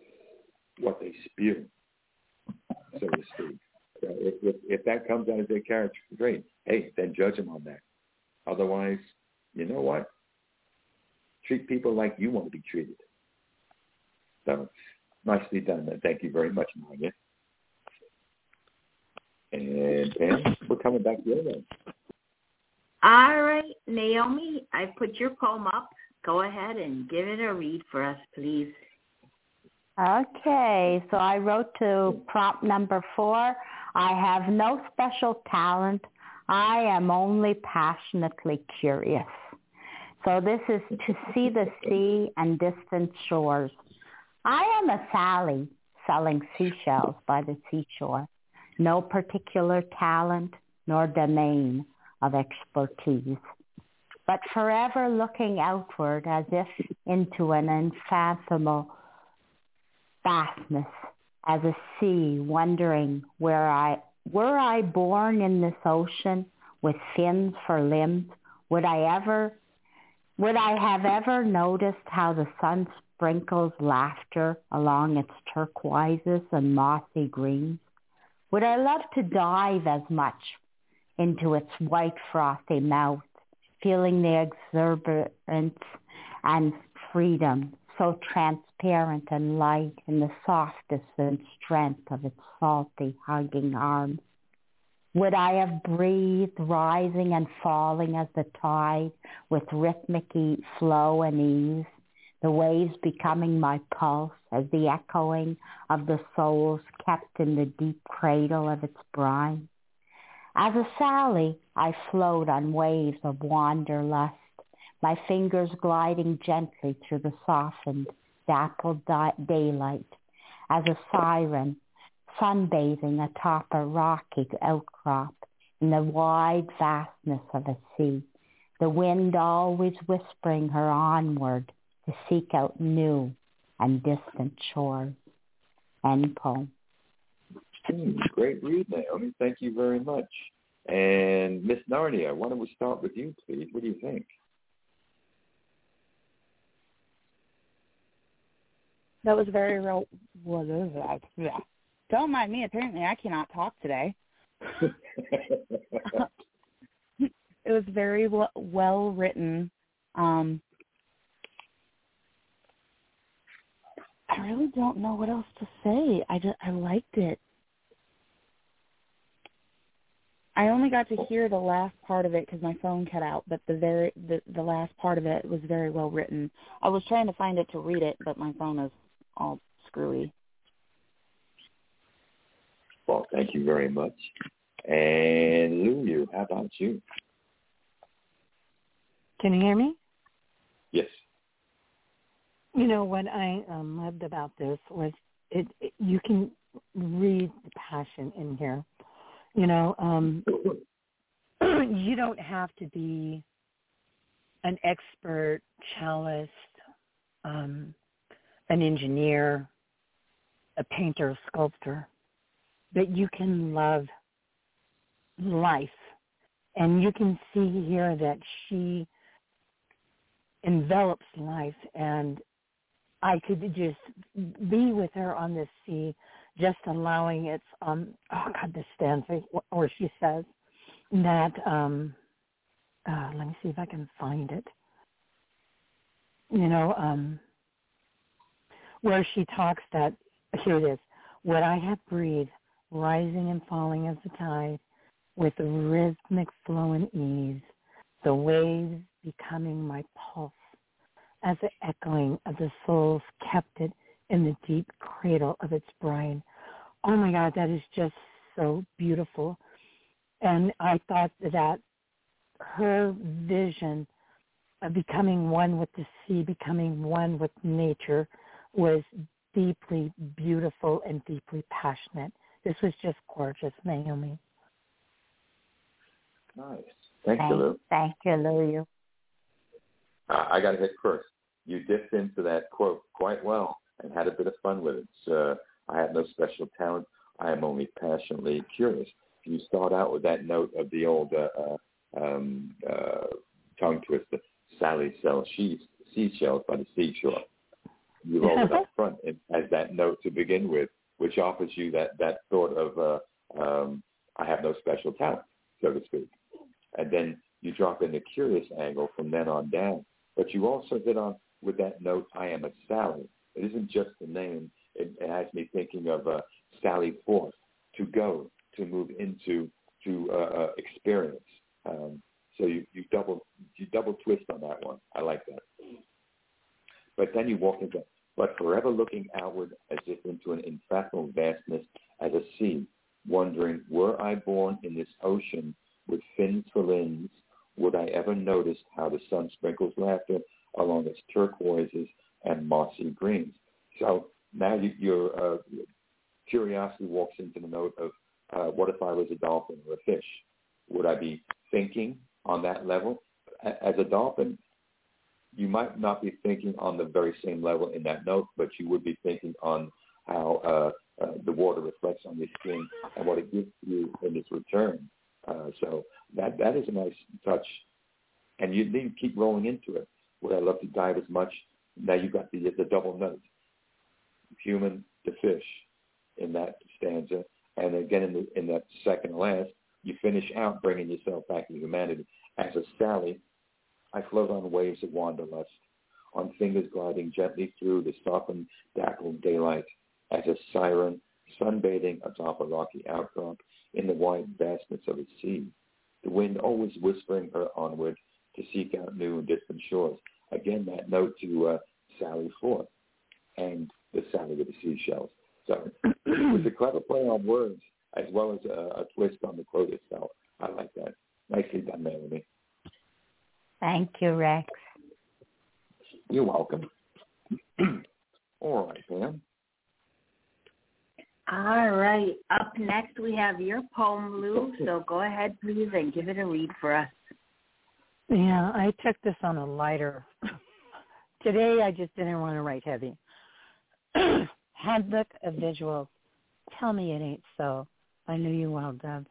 [SPEAKER 3] what they spew, so to speak. So if, if, if that comes out of their character, great. Hey, then judge them on that. Otherwise, you know what? Treat people like you want to be treated. So, nicely done. Thank you very much, Margaret. And Pam, we're coming back to you then.
[SPEAKER 4] All right, Naomi, I put your poem up. Go ahead and give it a read for us, please.
[SPEAKER 6] Okay, so I wrote to prompt number four. I have no special talent. I am only passionately curious. So this is to see the sea and distant shores. I am a Sally selling seashells by the seashore. No particular talent nor domain of expertise, but forever looking outward as if into an unfathomable vastness, as a sea wondering where I, were I born in this ocean with fins for limbs, would I ever Would I have ever noticed how the sun sprinkles laughter along its turquoises and mossy greens? Would I love to dive as much into its white frothy mouth, feeling the exuberance and freedom so transparent and light in the softness and strength of its salty, hugging arms. Would I have breathed, rising and falling as the tide, with rhythmic e- flow and ease, the waves becoming my pulse as the echoing of the souls kept in the deep cradle of its brine? As a Sally, I float on waves of wanderlust, my fingers gliding gently through the softened, dappled di- daylight. As a siren, sunbathing atop a rocky outcrop in the wide vastness of a sea, the wind always whispering her onward to seek out new and distant shores. End poem.
[SPEAKER 3] Hmm, great read, Naomi. Thank you very much. And Miss Narnia, why don't we start with you, please? What do you think?
[SPEAKER 7] That was very real. What is that? Yeah. Don't mind me. Apparently, I cannot talk today. It was very w- well written. Um, I really don't know what else to say. I just I liked it. I only got to hear the last part of it because my phone cut out, but the very the, the last part of it was very well written. I was trying to find it to read it, but my phone is all screwy.
[SPEAKER 3] Well, thank you very much. And Lulu, how about you?
[SPEAKER 8] Can you hear me?
[SPEAKER 3] Yes.
[SPEAKER 8] You know, what I um, loved about this was it, it. You can read the passion in here. You know, um, you don't have to be an expert cellist, um, an engineer, a painter, a sculptor, but you can love life. And you can see here that she envelops life, and I could just be with her on this sea, just allowing its, um, oh God, this stanza, where she says that, um, uh, let me see if I can find it, you know, um, where she talks that, here it is, what I have breathed, rising and falling as the tide, with a rhythmic flow and ease, the waves becoming my pulse, as the echoing of the souls kept it in the deep cradle of its brine. Oh my God, that is just so beautiful. And I thought that her vision of becoming one with the sea, becoming one with nature, was deeply beautiful and deeply passionate. This was just gorgeous, Naomi.
[SPEAKER 3] Nice. Thanks,
[SPEAKER 6] Thank,
[SPEAKER 3] Lulu.
[SPEAKER 6] thank you, Lulu.
[SPEAKER 3] Uh, I got to hit first. You dipped into that quote quite well and had a bit of fun with it. Uh, I have no special talent. I am only passionately curious. You start out with that note of the old uh, uh, um, uh, tongue twister, Sally sells she- seashells by the seashore. You roll it up front as that note to begin with, which offers you that, that thought of, uh, um, I have no special talent, so to speak. And then you drop in the curious angle from then on down. But you also hit on with that note, I am a Sally. It isn't just the name. It, it has me thinking of uh, Sally forth, to go, to move into, to uh, uh, experience. Um, so you, you double you double twist on that one. I like that. But then you walk into, but forever looking outward as if into an infinite vastness as a sea, wondering, were I born in this ocean with fins for limbs, would I ever notice how the sun sprinkles laughter along its turquoises and mossy greens? So now you, your uh, curiosity walks into the note of, uh, what if I was a dolphin or a fish? Would I be thinking on that level? As a dolphin, you might not be thinking on the very same level in that note, but you would be thinking on how uh, uh, the water reflects on your skin and what it gives you in its return. Uh, so that that is a nice touch. And you need to keep rolling into it. Would I love to dive as much? Now you've got the, the double note, human to fish in that stanza. And again, in, the, in that second last, you finish out bringing yourself back to humanity. As a Sally, I float on waves of wanderlust, on fingers gliding gently through the softened, dappled daylight as a siren sunbathing atop a rocky outcrop in the wide vastness of its sea, the wind always whispering her onward to seek out new and distant shores. Again, that note to uh, Sally Forth and the Sally with the seashells. So it was a clever play on words as well as a, a twist on the quote itself. I like that. Nicely done, Melanie.
[SPEAKER 6] Thank you, Rex.
[SPEAKER 3] You're welcome. All right, Pam.
[SPEAKER 4] All right. Up next, we have your poem, Lou. So go ahead, please, and give it a read for us.
[SPEAKER 8] Yeah, I took this on a lighter. Today, I just didn't want to write heavy. Handbook of Visuals. Tell me it ain't so. I knew you well, Deb.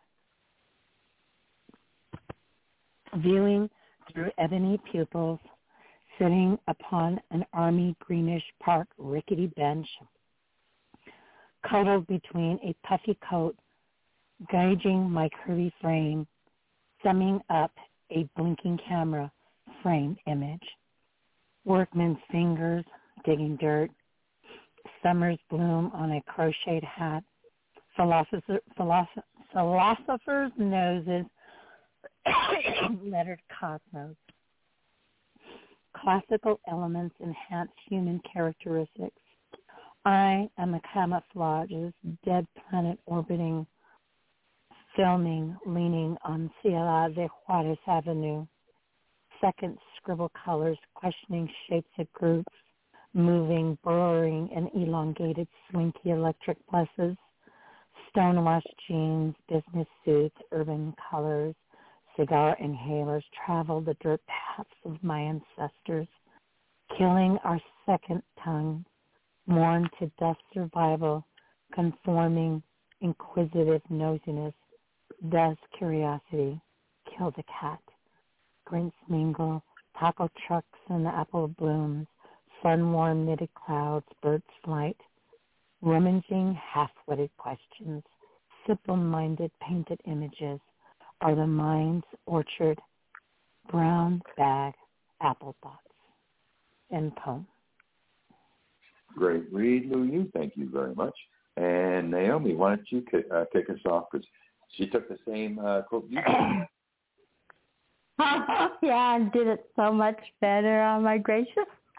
[SPEAKER 8] Viewing through ebony pupils, sitting upon an army greenish park rickety bench, cuddled between a puffy coat, gauging my curvy frame, summing up a blinking camera frame image. Workman's fingers digging dirt, summer's bloom on a crocheted hat, philosopher, philosopher, philosophers' noses, lettered cosmos. Classical elements enhance human characteristics. I am a camouflage's dead planet orbiting, filming, leaning on Ciudad de Juarez Avenue. Second scribble colors, questioning shapes of groups, moving, burrowing, and elongated, slinky electric buses, stonewashed jeans, business suits, urban colors, cigar inhalers travel the dirt paths of my ancestors, killing our second tongue, mourn to dust survival, conforming, inquisitive nosiness, does curiosity, kill the cat, grints mingle, taco trucks and the apple blooms, sun-warm knitted clouds, birds flight, rummaging half-witted questions, simple-minded painted images, are the mind's orchard, brown bag, apple thoughts. End poem.
[SPEAKER 3] Great read, Lou. You. Thank you very much. And Naomi, why don't you kick, uh, kick us off? Because she took the same uh, quote you did.
[SPEAKER 6] Yeah, and did it so much better. Oh, my gracious.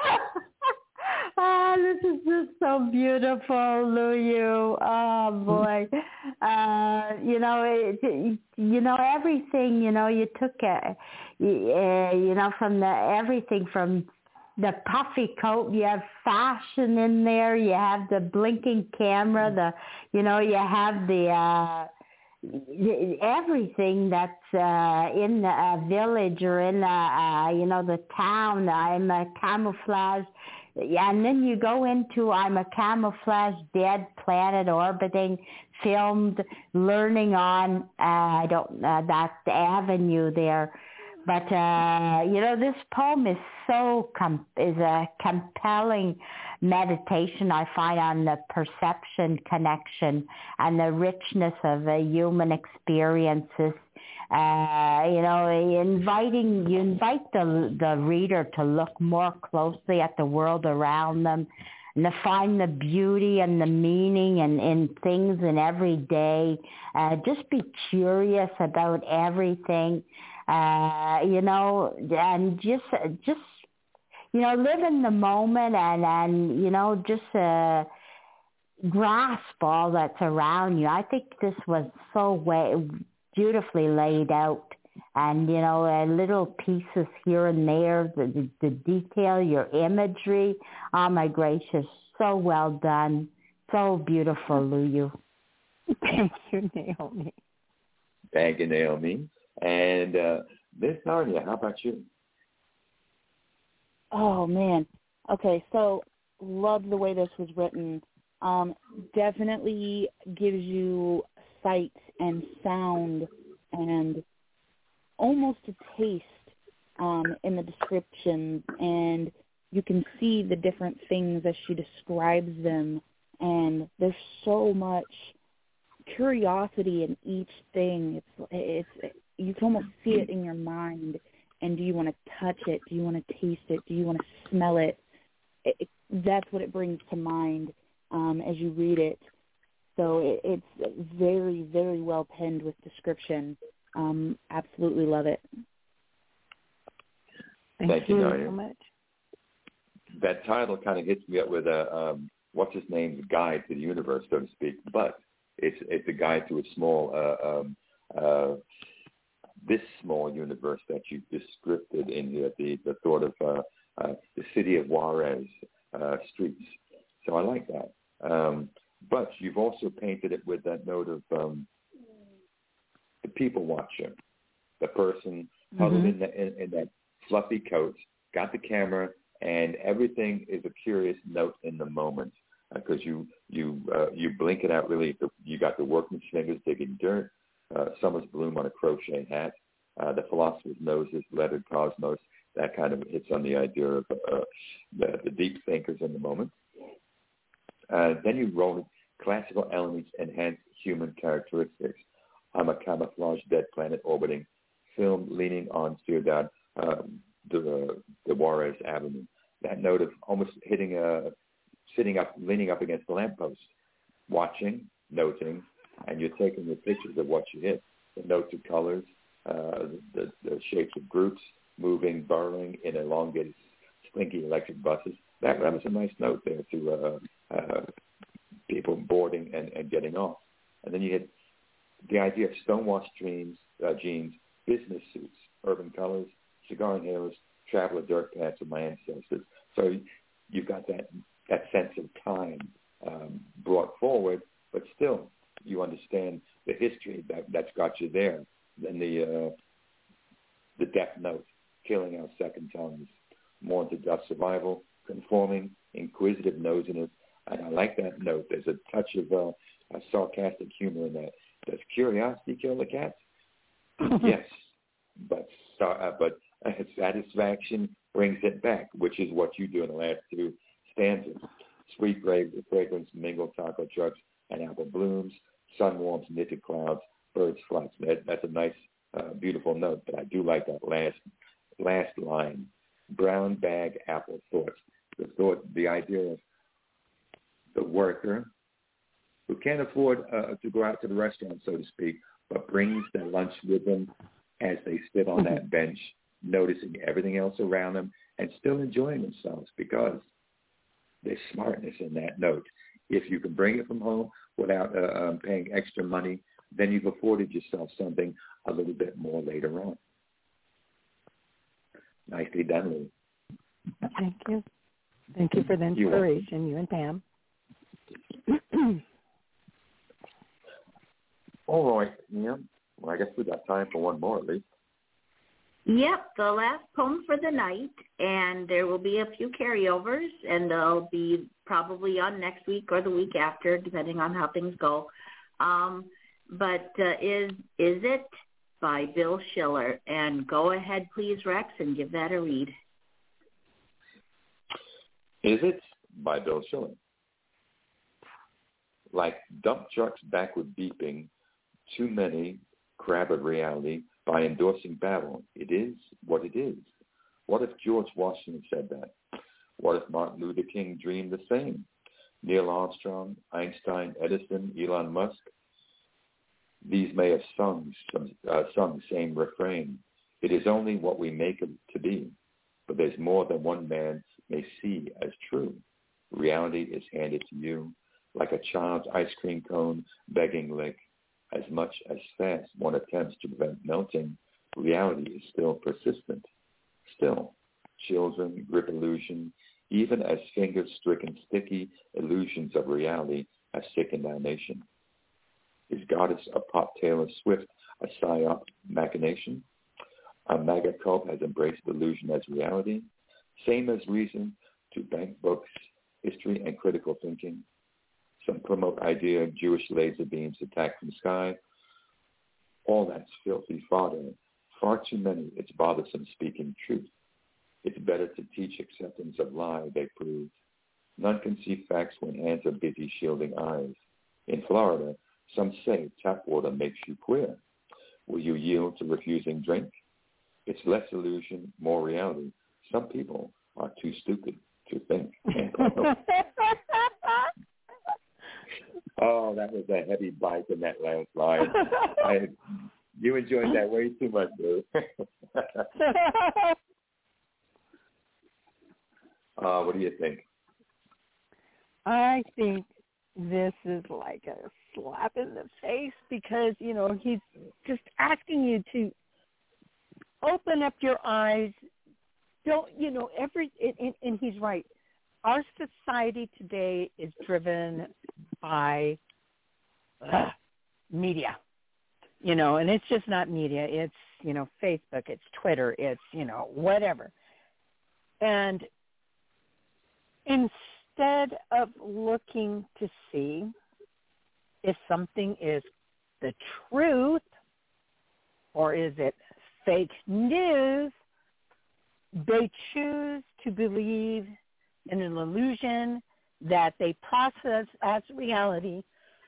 [SPEAKER 6] Oh, this is just so beautiful, Lou. You, oh boy, uh, you know, it, you know everything. You know, you took it, uh, you know, from the everything from the puffy coat. You have fashion in there. You have the blinking camera. The, you know, you have the. Uh, everything that's uh, in a village or in a, uh, you know, the town. I'm a camouflage. And then you go into I'm a camouflage dead planet orbiting, filmed, learning on, uh, I don't uh, that avenue there. But, uh, you know, this poem is so, com- is a compelling meditation, I find, on the perception connection and the richness of the human experiences. Uh, you know, inviting, you invite the, the reader to look more closely at the world around them and to find the beauty and the meaning in, in things in every day. Uh, just be curious about everything. Uh, you know, and just, just, you know, live in the moment and, and, you know, just, uh, grasp all that's around you. I think this was so way, beautifully laid out. And, you know, uh, little pieces here and there, the, the, the detail, your imagery. Oh, my gracious, so well done. So beautiful, Lou.
[SPEAKER 8] Thank you, Naomi.
[SPEAKER 3] Thank you, Naomi. And uh, Miss Narnia, how about you?
[SPEAKER 7] Oh, man. Okay, so love the way this was written. Um, definitely gives you sight and sound and almost a taste um, in the descriptions, and you can see the different things as she describes them, and there's so much curiosity in each thing. It's, it's, you can almost see it in your mind, and do you want to touch it? Do you want to taste it? Do you want to smell it? it, it that's what it brings to mind um, as you read it. So it, it's very, very well penned with description. Um, absolutely love it.
[SPEAKER 8] Thank,
[SPEAKER 3] Thank
[SPEAKER 8] you,
[SPEAKER 3] you
[SPEAKER 8] so
[SPEAKER 3] Nadia.
[SPEAKER 8] much.
[SPEAKER 3] That title kind of hits me up with a um, what's his name's guide to the universe, so to speak. But it's it's a guide to a small, uh, um, uh, this small universe that you described in here. The the thought of uh, uh, the city of Juarez uh, streets. So I like that. Um, but you've also painted it with that note of um, the people watcher, the person huddled mm-hmm. in, the, in, in that fluffy coat, got the camera, and everything is a curious note in the moment because uh, you you uh, you blink it out really. You got the workman's fingers digging dirt, uh, summer's bloom on a crochet hat, uh, the philosopher's noses, lettered cosmos. That kind of hits on the idea of uh, the, the deep thinkers in the moment. Uh, then you roll in classical elements enhance human characteristics. I'm a camouflage dead planet orbiting, film leaning on Ciudad, um, the, the Juarez Avenue. That note of almost hitting a, sitting up, leaning up against the lamppost, watching, noting, and you're taking the pictures of what you hit. The notes of colors, uh, the, the shapes of groups, moving, burrowing in elongated, slinky electric buses. That, that was a nice note there to uh, uh, people boarding and, and getting off. And then you had the idea of stonewashed jeans, uh, jeans, business suits, urban colors, cigar inhalers, traveler dirt paths of my ancestors. So you've got that that sense of time um, brought forward, but still you understand the history that, that's got you there. Then the uh, the death note, killing our second tongues, more into dust survival, conforming, inquisitive nosiness. And I like that note. There's a touch of uh, a sarcastic humor in that. Does curiosity kill the cat? Yes, but uh, but uh, satisfaction brings it back, which is what you do in the last two stanzas. Sweet fragrance, mingled taco trucks and apple blooms, sun warms, knitted clouds, birds flights. That, that's a nice, uh, beautiful note, but I do like that last last line. Brown bag apple thoughts. The thought, the idea of the worker who can't afford uh, to go out to the restaurant, so to speak, but brings their lunch with them as they sit on that bench, noticing everything else around them and still enjoying themselves because there's smartness in that note. If you can bring it from home without uh, um, paying extra money, then you've afforded yourself something a little bit more later on. Nicely done, Lou.
[SPEAKER 8] Thank you. Thank you for the inspiration, you and Pam.
[SPEAKER 3] All right, yeah. Well, I guess we got time for one more at least.
[SPEAKER 4] Yep, the last poem for the night, and there will be a few carryovers, and they'll be probably on next week or the week after, depending on how things go. Um, but uh, is is it by Bill Schiller? And go ahead, please, Rex, and give that a read.
[SPEAKER 3] Is it by Bill Schiller? Like dump trucks backward beeping, too many crab at reality by endorsing Babel. It is what it is. What if George Washington said that? What if Martin Luther King dreamed the same? Neil Armstrong, Einstein, Edison, Elon Musk? These may have sung some uh, sung the same refrain. It is only what we make it to be, but there's more than one man may see as true. Reality is handed to you like a child's ice cream cone begging lick. As much as fast one attempts to prevent melting, reality is still persistent. Still, children grip illusion, even as fingers-stricken sticky illusions of reality have sickened our nation. Is goddess a Pop Taylor Swift a psyop machination? A mega cult has embraced illusion as reality, same as reason to bank books, history, and critical thinking. Some promote idea of Jewish laser beams attacked from sky. All that's filthy fodder. Far too many, it's bothersome speaking truth. It's better to teach acceptance of lie, they prove. None can see facts when hands are busy shielding eyes. In Florida, some say tap water makes you queer. Will you yield to refusing drink? It's less illusion, more reality. Some people are too stupid to think. Oh, that was a heavy bite in that last line. I, you enjoyed that way too much, Lou. uh, what do you think?
[SPEAKER 8] I think this is like a slap in the face because, you know, he's just asking you to open up your eyes. Don't, you know, every, and, and he's right. Our society today is driven by uh, media, you know, and it's just not media. It's, you know, Facebook, it's Twitter, it's, you know, whatever. And instead of looking to see if something is the truth or is it fake news, they choose to believe in an illusion that they process as reality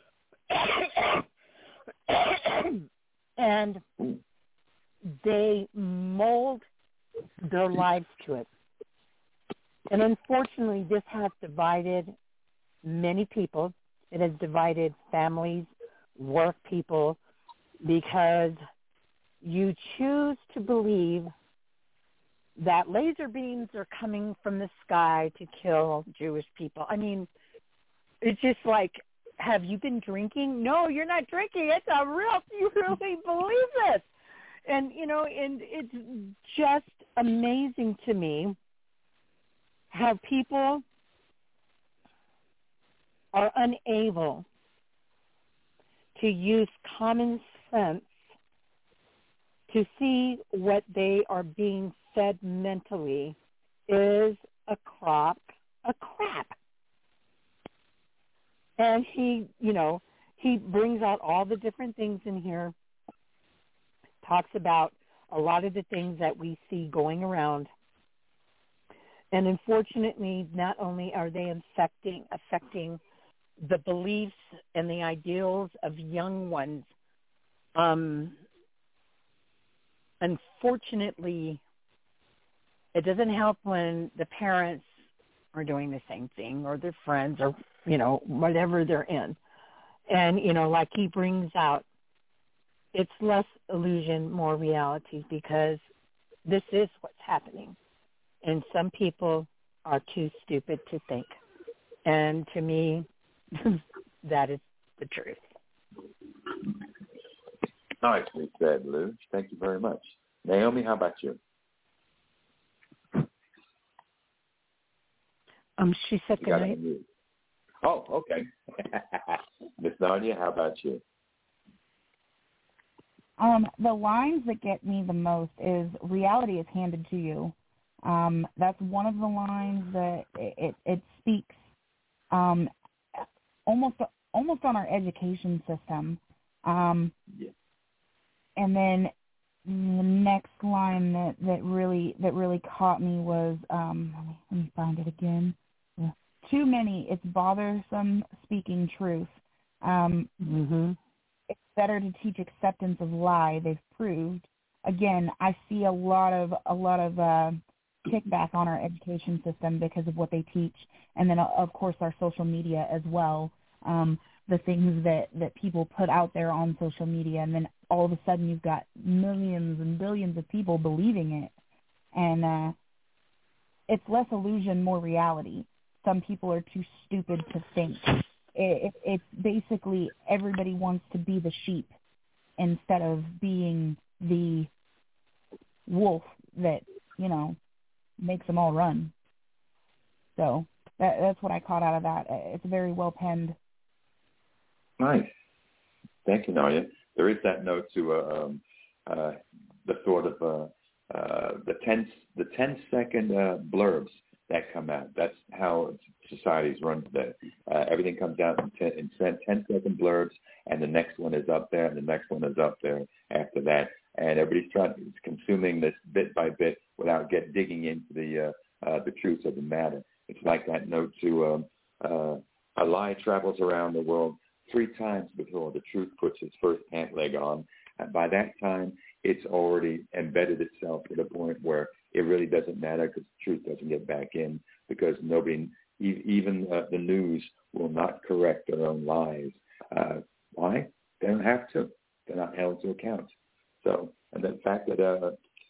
[SPEAKER 8] and they mold their lives to it. And unfortunately, this has divided many people. It has divided families, work people, because you choose to believe that laser beams are coming from the sky to kill Jewish people. I mean, it's just like, have you been drinking? No, you're not drinking. It's a real, you really believe this. And, you know, and it's just amazing to me how people are unable to use common sense to see what they are being fed mentally is a crop, a crap. And he, you know, he brings out all the different things in here, talks about a lot of the things that we see going around. And unfortunately, not only are they affecting, affecting the beliefs and the ideals of young ones, um, unfortunately, it doesn't help when the parents are doing the same thing or their friends or, you know, whatever they're in. And, you know, like he brings out, it's less illusion, more reality, because this is what's happening. And some people are too stupid to think. And to me, that is the truth.
[SPEAKER 3] Nicely said, Lou. Thank you very much. Naomi, how about you?
[SPEAKER 8] Um, she said
[SPEAKER 3] you
[SPEAKER 8] good night.
[SPEAKER 3] Oh, okay. Miss Nadia, how about you?
[SPEAKER 7] Um, the lines that get me the most is reality is handed to you. Um, that's one of the lines that it, it, it speaks um, almost almost on our education system. Um,
[SPEAKER 3] yeah.
[SPEAKER 7] And then the next line that, that really that really caught me was um, let me let me find it again. Yeah. Too many. It's bothersome speaking truth. Um,
[SPEAKER 8] mm-hmm.
[SPEAKER 7] It's better to teach acceptance of lie. They've proved. Again, I see a lot of a lot of uh, kickback on our education system because of what they teach, and then of course our social media as well. Um, the things that, that people put out there on social media, and then all of a sudden you've got millions and billions of people believing it. And uh, it's less illusion, more reality. Some people are too stupid to think. It, it, it's basically everybody wants to be the sheep instead of being the wolf that, you know, makes them all run. So that, that's what I caught out of that. It's very well penned.
[SPEAKER 3] Nice. Thank you, Nadia. There is that note to uh, um, uh, the sort of uh, uh, the ten the ten second uh, blurbs that come out. That's how societies run today. Uh, everything comes out in ten, in ten second blurbs, and the next one is up there, and the next one is up there after that. And everybody's trying consuming this bit by bit without get digging into the uh, uh, the truth of the matter. It's like that note to um, uh, a lie travels around the world three times before the truth puts its first pant leg on. And by that time, it's already embedded itself to the point where it really doesn't matter because the truth doesn't get back in because nobody, even uh, the news, will not correct their own lies. Uh, why? They don't have to. They're not held to account. So, and the fact that uh,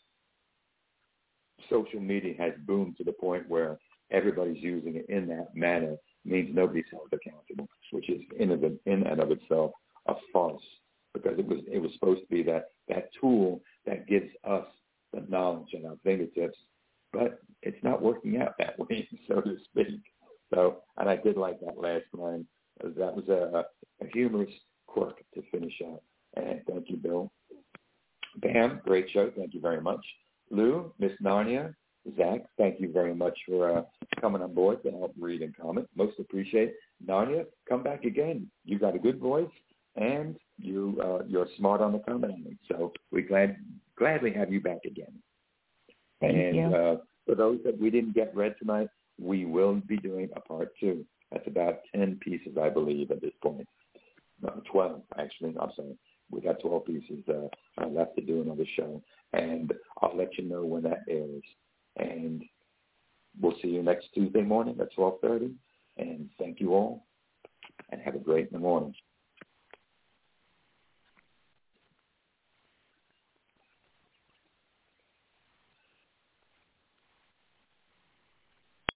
[SPEAKER 3] social media has boomed to the point where everybody's using it in that manner means nobody's held accountable, which is in, of, in and of itself a farce, because it was it was supposed to be that, that tool that gives us the knowledge at our fingertips, but it's not working out that way, so to speak. So, and I did like that last line. That was a, a humorous quirk to finish out. And thank you, Bill. Pam, great show. Thank you very much. Lou, Miss Narnia, Zach, thank you very much for uh, coming on board to help read and comment. Most appreciate. Narnia, come back again. You got a good voice, and you uh, you're smart on the commenting. So we glad gladly have you back again.
[SPEAKER 7] Thank
[SPEAKER 3] and
[SPEAKER 7] you.
[SPEAKER 3] Uh, for those that we didn't get read tonight, we will be doing a part two. That's about ten pieces, I believe, at this point. No, twelve, actually. I'm sorry. We got twelve pieces uh, left to do another show. And I'll let you know when that airs. And we'll see you next Tuesday morning at twelve thirty. And thank you all. And have a great morning.